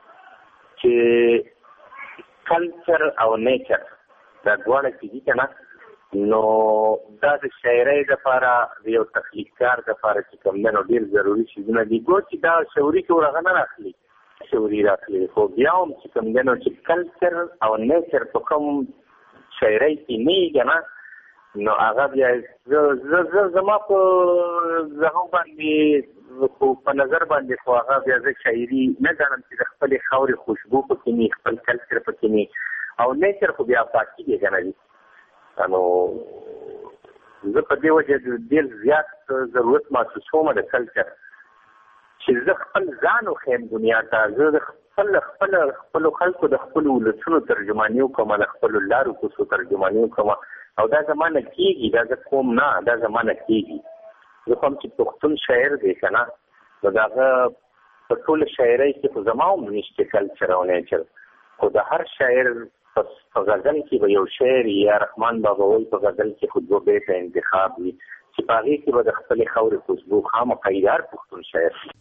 [SPEAKER 14] چې کلچر او نیچر دا دواړه چې دي که نه، نو دا د شاعرۍ دپاره د یو تخلیقکار دپاره چې کوم دی نو ډېر ضروري څیزونه دي. ګو چې دا شعوري کې ورغه نه راخلي شعوري راخلي، خو بیا هم چې کوم دی نو چې کلچر او نیچر په کوم شاعرۍ کې نه وي که نه، نو هغه بیا زه زما په زغم باندې خو په نظر باندې خو هغه بیا زه شاعري نه ګڼم چې د خپلې خاورې خوشبو پکې نه خپل کلچر پکې نه. او نیچر خو بیا پاکي دی که نه دي. نو زه په دې وجه ډېر زیات ضرورت محسوس کوم د کلچر چې زه خپل ځان وښیم دنیا ته. زه د خپل خپل خپلو خلکو د خپلو ولسونو ترجماني وکړم، د خپلو لارو کوڅو ترجماني وکړم. او دا زما نه کېږي، دا زه کوم نه، دا زما نه کېږي. زه خو هم چې پښتون شاعر دی که نه، نو د هغه په ټوله شاعرۍ کې خو زما هم نشته کلچر او نیچر. خو د هر شاعر په غزل کې به یو شعر یا رحمان بابا وایي په غزل کې خو دوه بیته انتخاب وي چې په هغې کې به د خپلې خاورې خوشبو خامخا هر پښتون شاعر شي.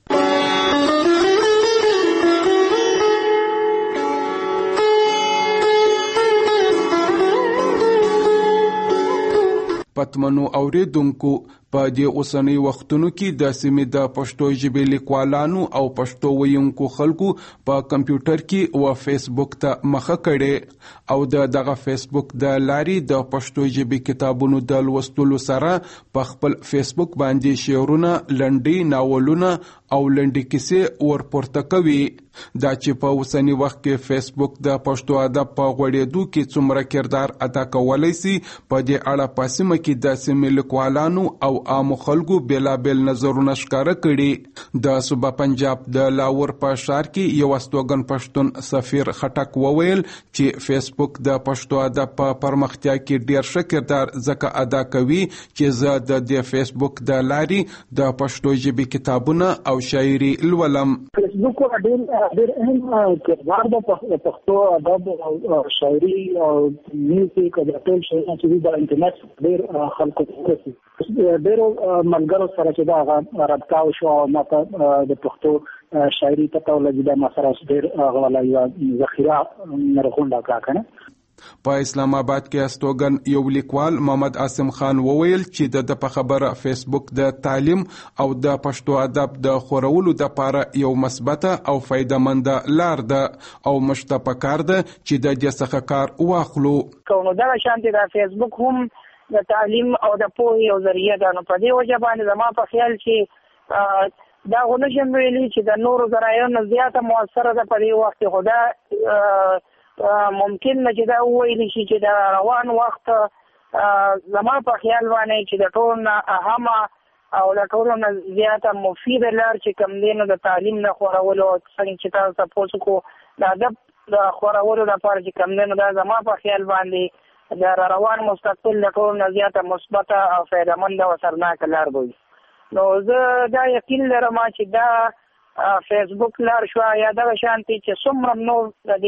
[SPEAKER 11] پتمنو اوریدونکو په دې اوسنۍ وختونو کې د سیمې د پښتو ژبې لیکوالانو او پښتو ویونکو خلکو په کمپیوټر کې و فیسبوک ته مخه کړي او د دغه فیسبوک د لارې د پښتو ژبې کتابونو د لوستلو سره په خپل فیسبوک باندې شعرونه، لنډۍ، ناولونه او لنډې کیسې ورپورته کوي. دا چې په اوسنی وخت کې فیسبوک د پښتو ادب په غوړېدو کې څومره کردار ادا کولی سي، په دې اړه په سیمه کې د سیمې لیکوالانو او عامو خلکو بېلابېل نظرونه ښکاره کړي. د صوبه پنجاب د لاور په ښار کې یو استوګن پښتون سفیر خټک وویل چې فیسبوک د پښتو ادب په پرمختیا کې ډېر ښه کردار ځکه ادا کوي چې زه د دې فیسبوک د لارې د پښتو ژبې کتابونه او شاعري لولم.
[SPEAKER 15] فیسبوک ډېر ډېر اهم کردار د پښتو ادب او شاعري او میوزیک او د ټول شیانو چې د انټرنیټ ډېر خلکو ته رسي. ډېرو ملګرو سره چې دا رابطه وشوه او ما ته د پښتو شاعري پته ولګېده، ما سره ډېر هغه والا یوه ذخیره مې راغونډه کړه که نه.
[SPEAKER 11] په اسلام آباد کې استوګن یو لیکوال محمد عاصم خان وویل چې د په خبره فیسبوک د تعلیم او د پښتو ادب د خورولو لپاره یو مثبته او فایدهمنده لار ده او موږ ته پکار ده چې د دې څخه کار واخلو.
[SPEAKER 16] نو دغه شانتې د فیسبوک هم د تعلیم او د پوهې یو ذریعه ده. نو په دې وجه باندې زما په خیال چې دا خو نشم ویلی چې د نورو ذرایعو نه زیاته مؤثره ده په دې وخت کې. خو دا ممکن نه چې دا وویلی شي چې د روان وخت زما په خیال باندې چې د ټولو نه اهمه او د ټولو نه زیاته مفیده لار چې کوم دی نو د تعلیم نه خورولو، څنګه چې تاسو تپوس وکړو د ادب د خورولو لپاره چې کوم دی نو دا زما په خیال باندې د روان مستقبل د ټول نه زیاته مثبته او فایدهمنده او اثرناکه لار به وي. نو زه دا یقین لرم چې دا فیسبوک لار شوه یا دغه شانتې چې څومره نور د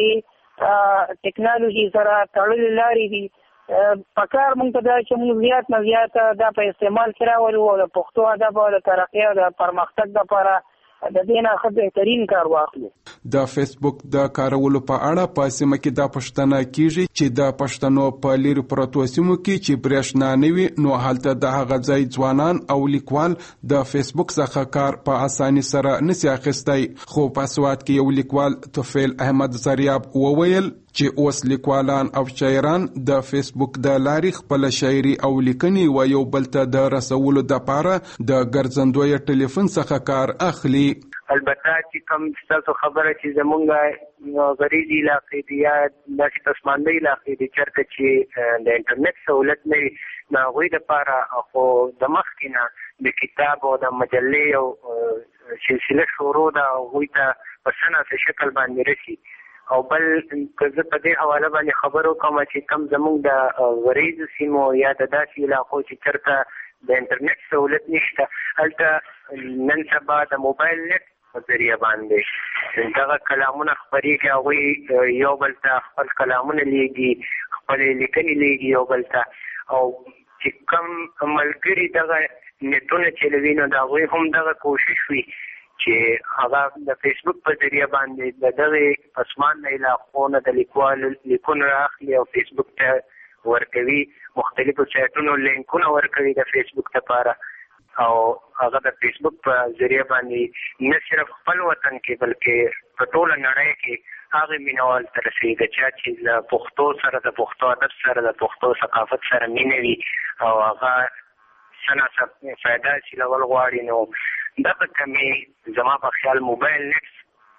[SPEAKER 16] دې ټکنالوژي سره تړلې لارې دي، پکار مونږ ته دا چې مونږ زیات نه زیات دا په استعمال کې راولو او د پښتو ادب او د ترقۍ او د پرمختګ لپاره د دې نه ښه بهترین کار واخلو.
[SPEAKER 11] د فیسبوک د کارولو په اړه په سیمه کې دا پوښتنه کیږي چې د پښتنو په لیرې پرتو سیمو کې چې برېښنا نه وي نو هلته د هغه ځای ځوانان او لیکوال د فیسبوک څخه کار په اساني سره نشي اخیستی. خو په سواد کې یو لیکوال توفیل احمد زریاب وویل چې اوس لیکوالان او شاعران د فیسبوک د لارې خپل شاعري او لیکنې و یو بل ته د رسولو دپاره د ګرځندوی ټلیفون څخه کار اخلي.
[SPEAKER 5] البته چې کوم ستاسو خبره چې زمونږ غریزي علاقې دي یا داسې پسمانده علاقې دي چېرته چې د انټرنیټ سهولت نه وي د هغوی دپاره خو د مخکې نه د کتاب او د مجلې او سلسله شروع ده هغوی ته په سنه شکل باندې رسي. او بل که زه په دې حواله باندې خبر وکړم چې کوم زمونږ د غریزو سیمو یا د داسې علاقو چې چېرته د انټرنیټ سهولت نشته هلته نن سبا د موبایل نت په ذریعه باندې دغه کلامونه خپرېږي، هغوی یو بل ته خپل کلامونه لیږي، خپلې لیکنې لیږي یو بل ته. او چې کوم ملګري دغه نیټونه چلوي نو د هغوی هم دغه کوشش وي چې هغه د فیسبوک په ذریعه باندې د دغې پسمانده علاقو نه د لیکوالو لیکونه رااخلي او فیسبوک ته ورکوي، مختلفو سایټونو لینکونه ورکوي د فیسبوک لپاره. او هغه د فیسبوک په ذریعه باندې نه صرف خپل وطن کې بلکې په ټوله نړۍ کې هغه مینوال ته رسوي د چا چې له پښتو سره د پښتو ادب سره د پښتو ثقافت سره مینه وي او هغه سنه فایده حاصلول غواړي. نو دغه کمې زما په خیال موبایل نټ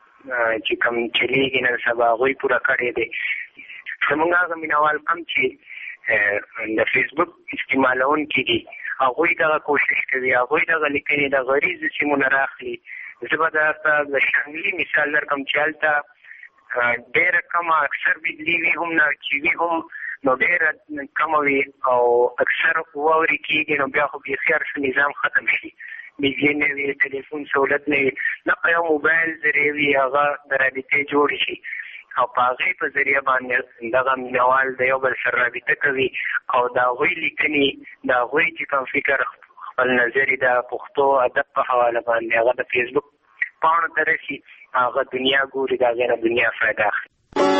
[SPEAKER 5] چې کوم چلیږي نن سبا هغوی پوره کړی دی. زموږ هغه مینوال کم چې د فیسبوک استعمالونکي دي هغوی دغه کوشش کوي، هغوی دغه لیکنې د غریزو سیمو نه راخلي. زه به درته د شانګلي مثال درکړم چې هلته ډېره کمه اکثر بجلي وي هم نه چې وي هم نو ډېره کمه وي او اکثر واورې کېږي نو بیا خو بیخي هر څه نظام ختم شي، بجلي نه وي، ټلیفون سهولت نه وي، نه په یو موبایل ذریعه وي هغه د رابطې جوړ شي او په هغې په ذریعه باندې دغه مینوال د یو بل سره رابطه کوي او د هغوی لیکنې د هغوی چې کوم فکر خپل نظر د پښتو ادب په حواله باندې هغه د فیسبوک پاڼو ته رسي، هغه دنیا ګوري، د هغې نه دنیا فایده اخلي.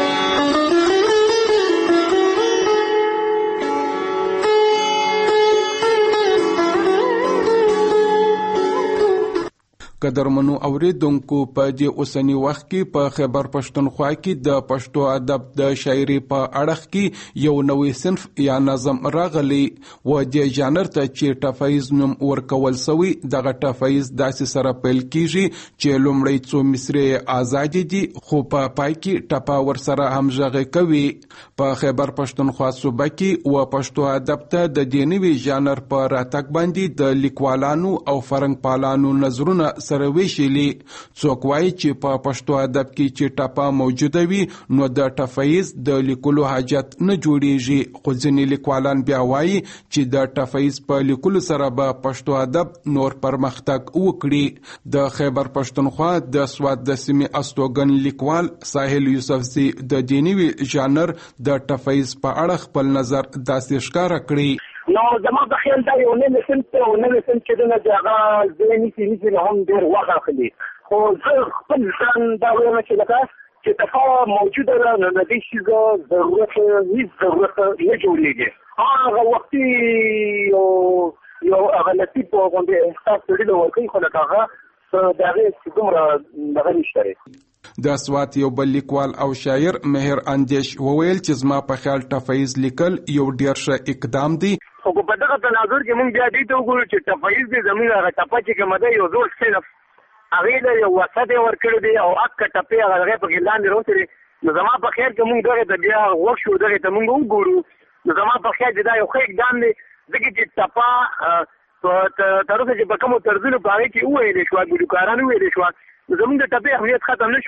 [SPEAKER 11] قدرمنو اوریدونکو په دې اوسنی وخت کې په خیبر پښتونخوا کې د پښتو ادب د شاعري په اړخ کې یو نوې صنف یا نظم راغلی و د ژانر ته چې ټفایز نوم ورکول سوی. دغه ټفایز داسې سره پیل کیږي چې لومړی څو مصرې آزاد دي خو په پای کې ټپه ورسره همغږي کوي. په خیبر پښتونخوا صوبه کې و پښتو ادب ته د دې نوي ژانر په راتګ باندې د لیکوالانو او فرهنګ پالانو نظرونه سره ویشلي. څوک وایي چې په پښتو ادب کې چې ټپه موجوده وي نو د ټفایز د لیکلو حاجت نه جوړیږي، خو ځینې لیکوالان بیا وایي چې د ټفایز په لیکلو سره به پښتو ادب نور پرمختګ وکړي. د خیبر پښتونخوا د سواد د سیمې استوګن لیکوال ساحل یوسفزي د دې نوي ژانر د ټفایز په اړه خپل نظر داسې ښکاره کړي.
[SPEAKER 17] نو زما په خیال دا یو نوی صنف دی او نوی صنف چې دی چې هغه زه نیسي نیسي نه هم ډېر وخت اخلي، خو زه خپل ځان دا وایم چې لکه چې ټپه موجوده ده نو د دې شي ضرورت هېڅ ضرورت نه جوړېږي. هغه وختي یو یو هغه لطیف غوندې احساس سړي له ورکوي خو لکه هغه د هغې دومره دغه نشته دی.
[SPEAKER 11] د سوات یو بل لیکوال او شاعر مهر اندیش وویل چې زما په خیال ټفایز لیکل یو ډېر ښه اقدام دی.
[SPEAKER 17] خو په دغه تناظر کې موږ بیا دې ته وګورو چې ټفایز دی زموږ هغه ټپه چې کومه ده یو زوړ صنف هغې له یو وسط یې ورکړی دی او اکه ټپې هغه هغې پکې لاندې راوتلې. نو زما په خیال کې موږ دغې ته بیا غوږ شو، دغې ته موږ وګورو نو زما په خیال چې دا یو ښه اقدام دی ځکه چې ټپه تر اوسه چې په کومو طرزونو په هغې کې وویلې شوه، ګلوکارانو وویلې شوه نو زموږ د ټپې اهمیت ختم نه شو،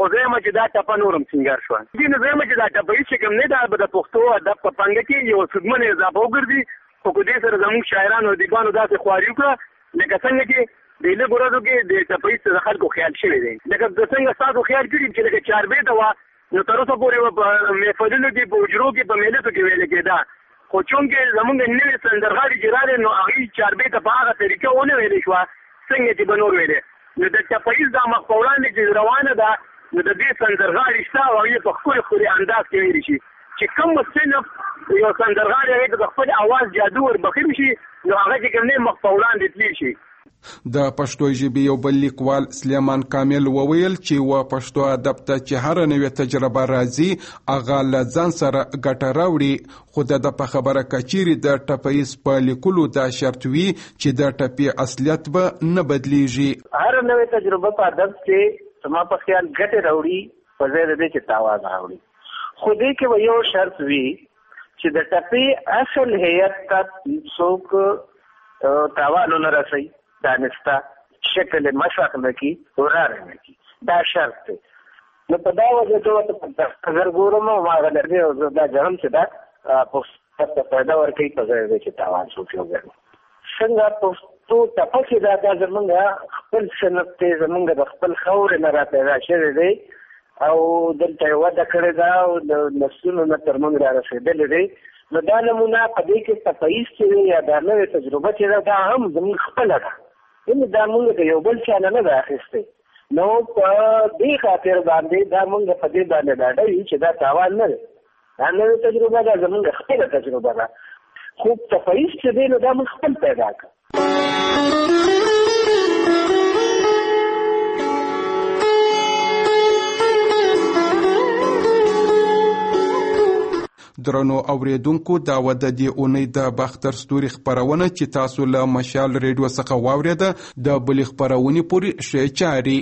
[SPEAKER 17] خو زما چې دا ټپه نورم سنگار شو دي نو زما چې دا ټپه چې کوم نه دا د پښتو ادب په پنګ کې یو سګمن اضافه وګرځي خو کو دې سره زموږ شاعرانو دیګانو داسې خواري وکړه لکه څنګه چې د له ګورادو کې د ټپې سره خلکو خیال شوی دی لکه څنګه تاسو خیال کړی چې لکه چار بیت وا نو تر اوسه پورې په محفلونو کې په اجرو کې په میلې کې ویل کېدا خو چونکې زمونږ نوې سندرغاړي جراله نو هغه چار بیت په هغه طریقه ونه ویل شو څنګه چې بنور ویلې نو د ټپې د مخولان چې روانه ده نو د دې سندرغاړي شته او یې په خپل خوري انداز کې ویل شي چې کوم صنف یو سندرغاړي هغه د خپل आवाज جادو ور بخیر شي نو هغه چې کوم نه مخولان دي تلی شي
[SPEAKER 11] د پښتو ژبې یو بل لیکوال سلیمان کامل وویل چې و پښتو ادب ته چې هر نوې تجربه راځي هغه له ځان سره ګټه راوړي خو د په خبره کچيري د ټپیز په لیکلو دا شرط وي چې د ټپی اصلیت به نه بدلیږي
[SPEAKER 14] هر نوې تجربه په ادب کې سما په خیال ګټه راوړي په ځای د دې چې تاوان راوړي خو دې کې یو شرط وي چې د ټپی اصل هيئت ته څوک تاوان نه رسي دانستا شکل مشق نکی ورار نکی دا شرط دی نو په دا وجه ته اگر ګورم ما غلري او دا جرم چې دا په پیدا ورکې په ځای چې تاوان شو وګورم څنګه پښتو ټپه کې دا د زمونږ خپل سنت ته زمونږ د خپل خور نه را پیدا شوی دی او دلته ودا کړی دا او د نسلونو نه تر موږ را رسیدلی دی نو دا نمونه په دې کې تفایز چې یا دا نوې تجربه چې دا هم زموږ خپل ده ان دا موږ د یو بل چا نه نه اخیسته نو په دې خاطر باندې دا موږ په دې باندې دا دی چې دا تاوان نه دا نوې تجربه ده زموږ خپل تجربه ده خو تفایز چې دی نو دا موږ خپل پیدا کړ
[SPEAKER 11] درنو اوریدونکو دا و د دې اونۍ د باختر ستوري خبرونه چې تاسو له مشال ریډیو څخه واوریده د بل خبرونه پوری شې چاري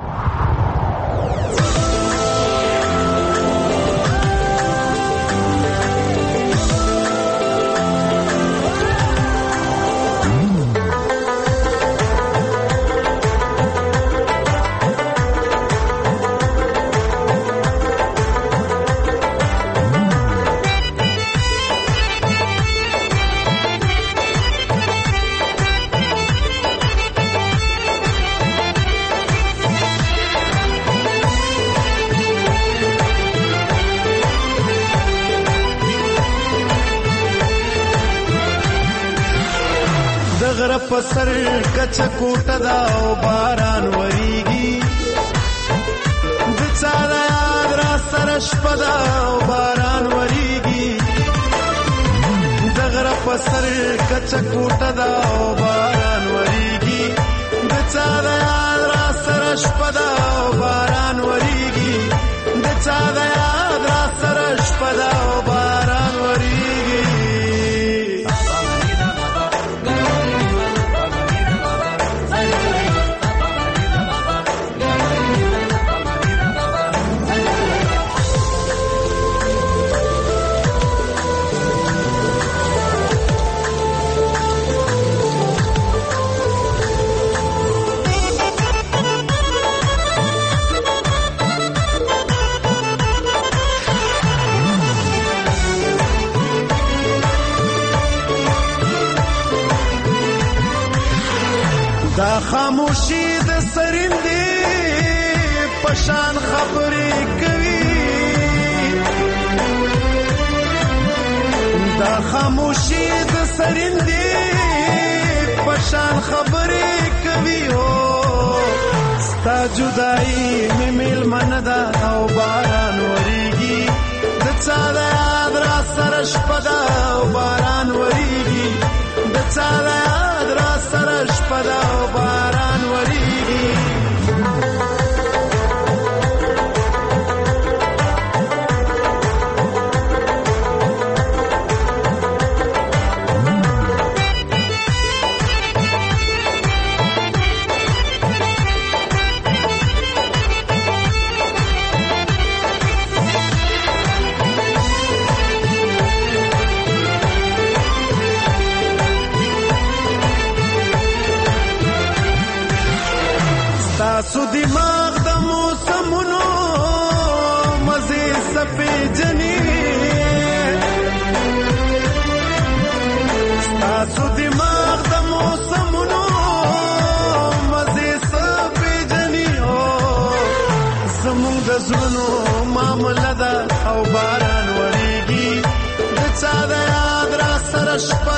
[SPEAKER 7] پسر کچ کوټه دا او باران وریږي د چا د یاد را سره شپه دا او باران وریږي د غره پسر کچ کوټه دا او باران وریږي د چا د یاد را سره شپه دا او باران وریږي د چا د یاد را سره شپه دا او باران وریږي دا خاموشي د سرندې پشان خبرې کوي دا خاموشي د سرندې پشان خبرې کوي او ستا جدائی می میل من دا او باران وریږي د چا د یاد را سره شپه دا او باران وریږي د چا د یاد را سره شپه دا او باران وریږي تاسو دماغ د موسمونو سره شپه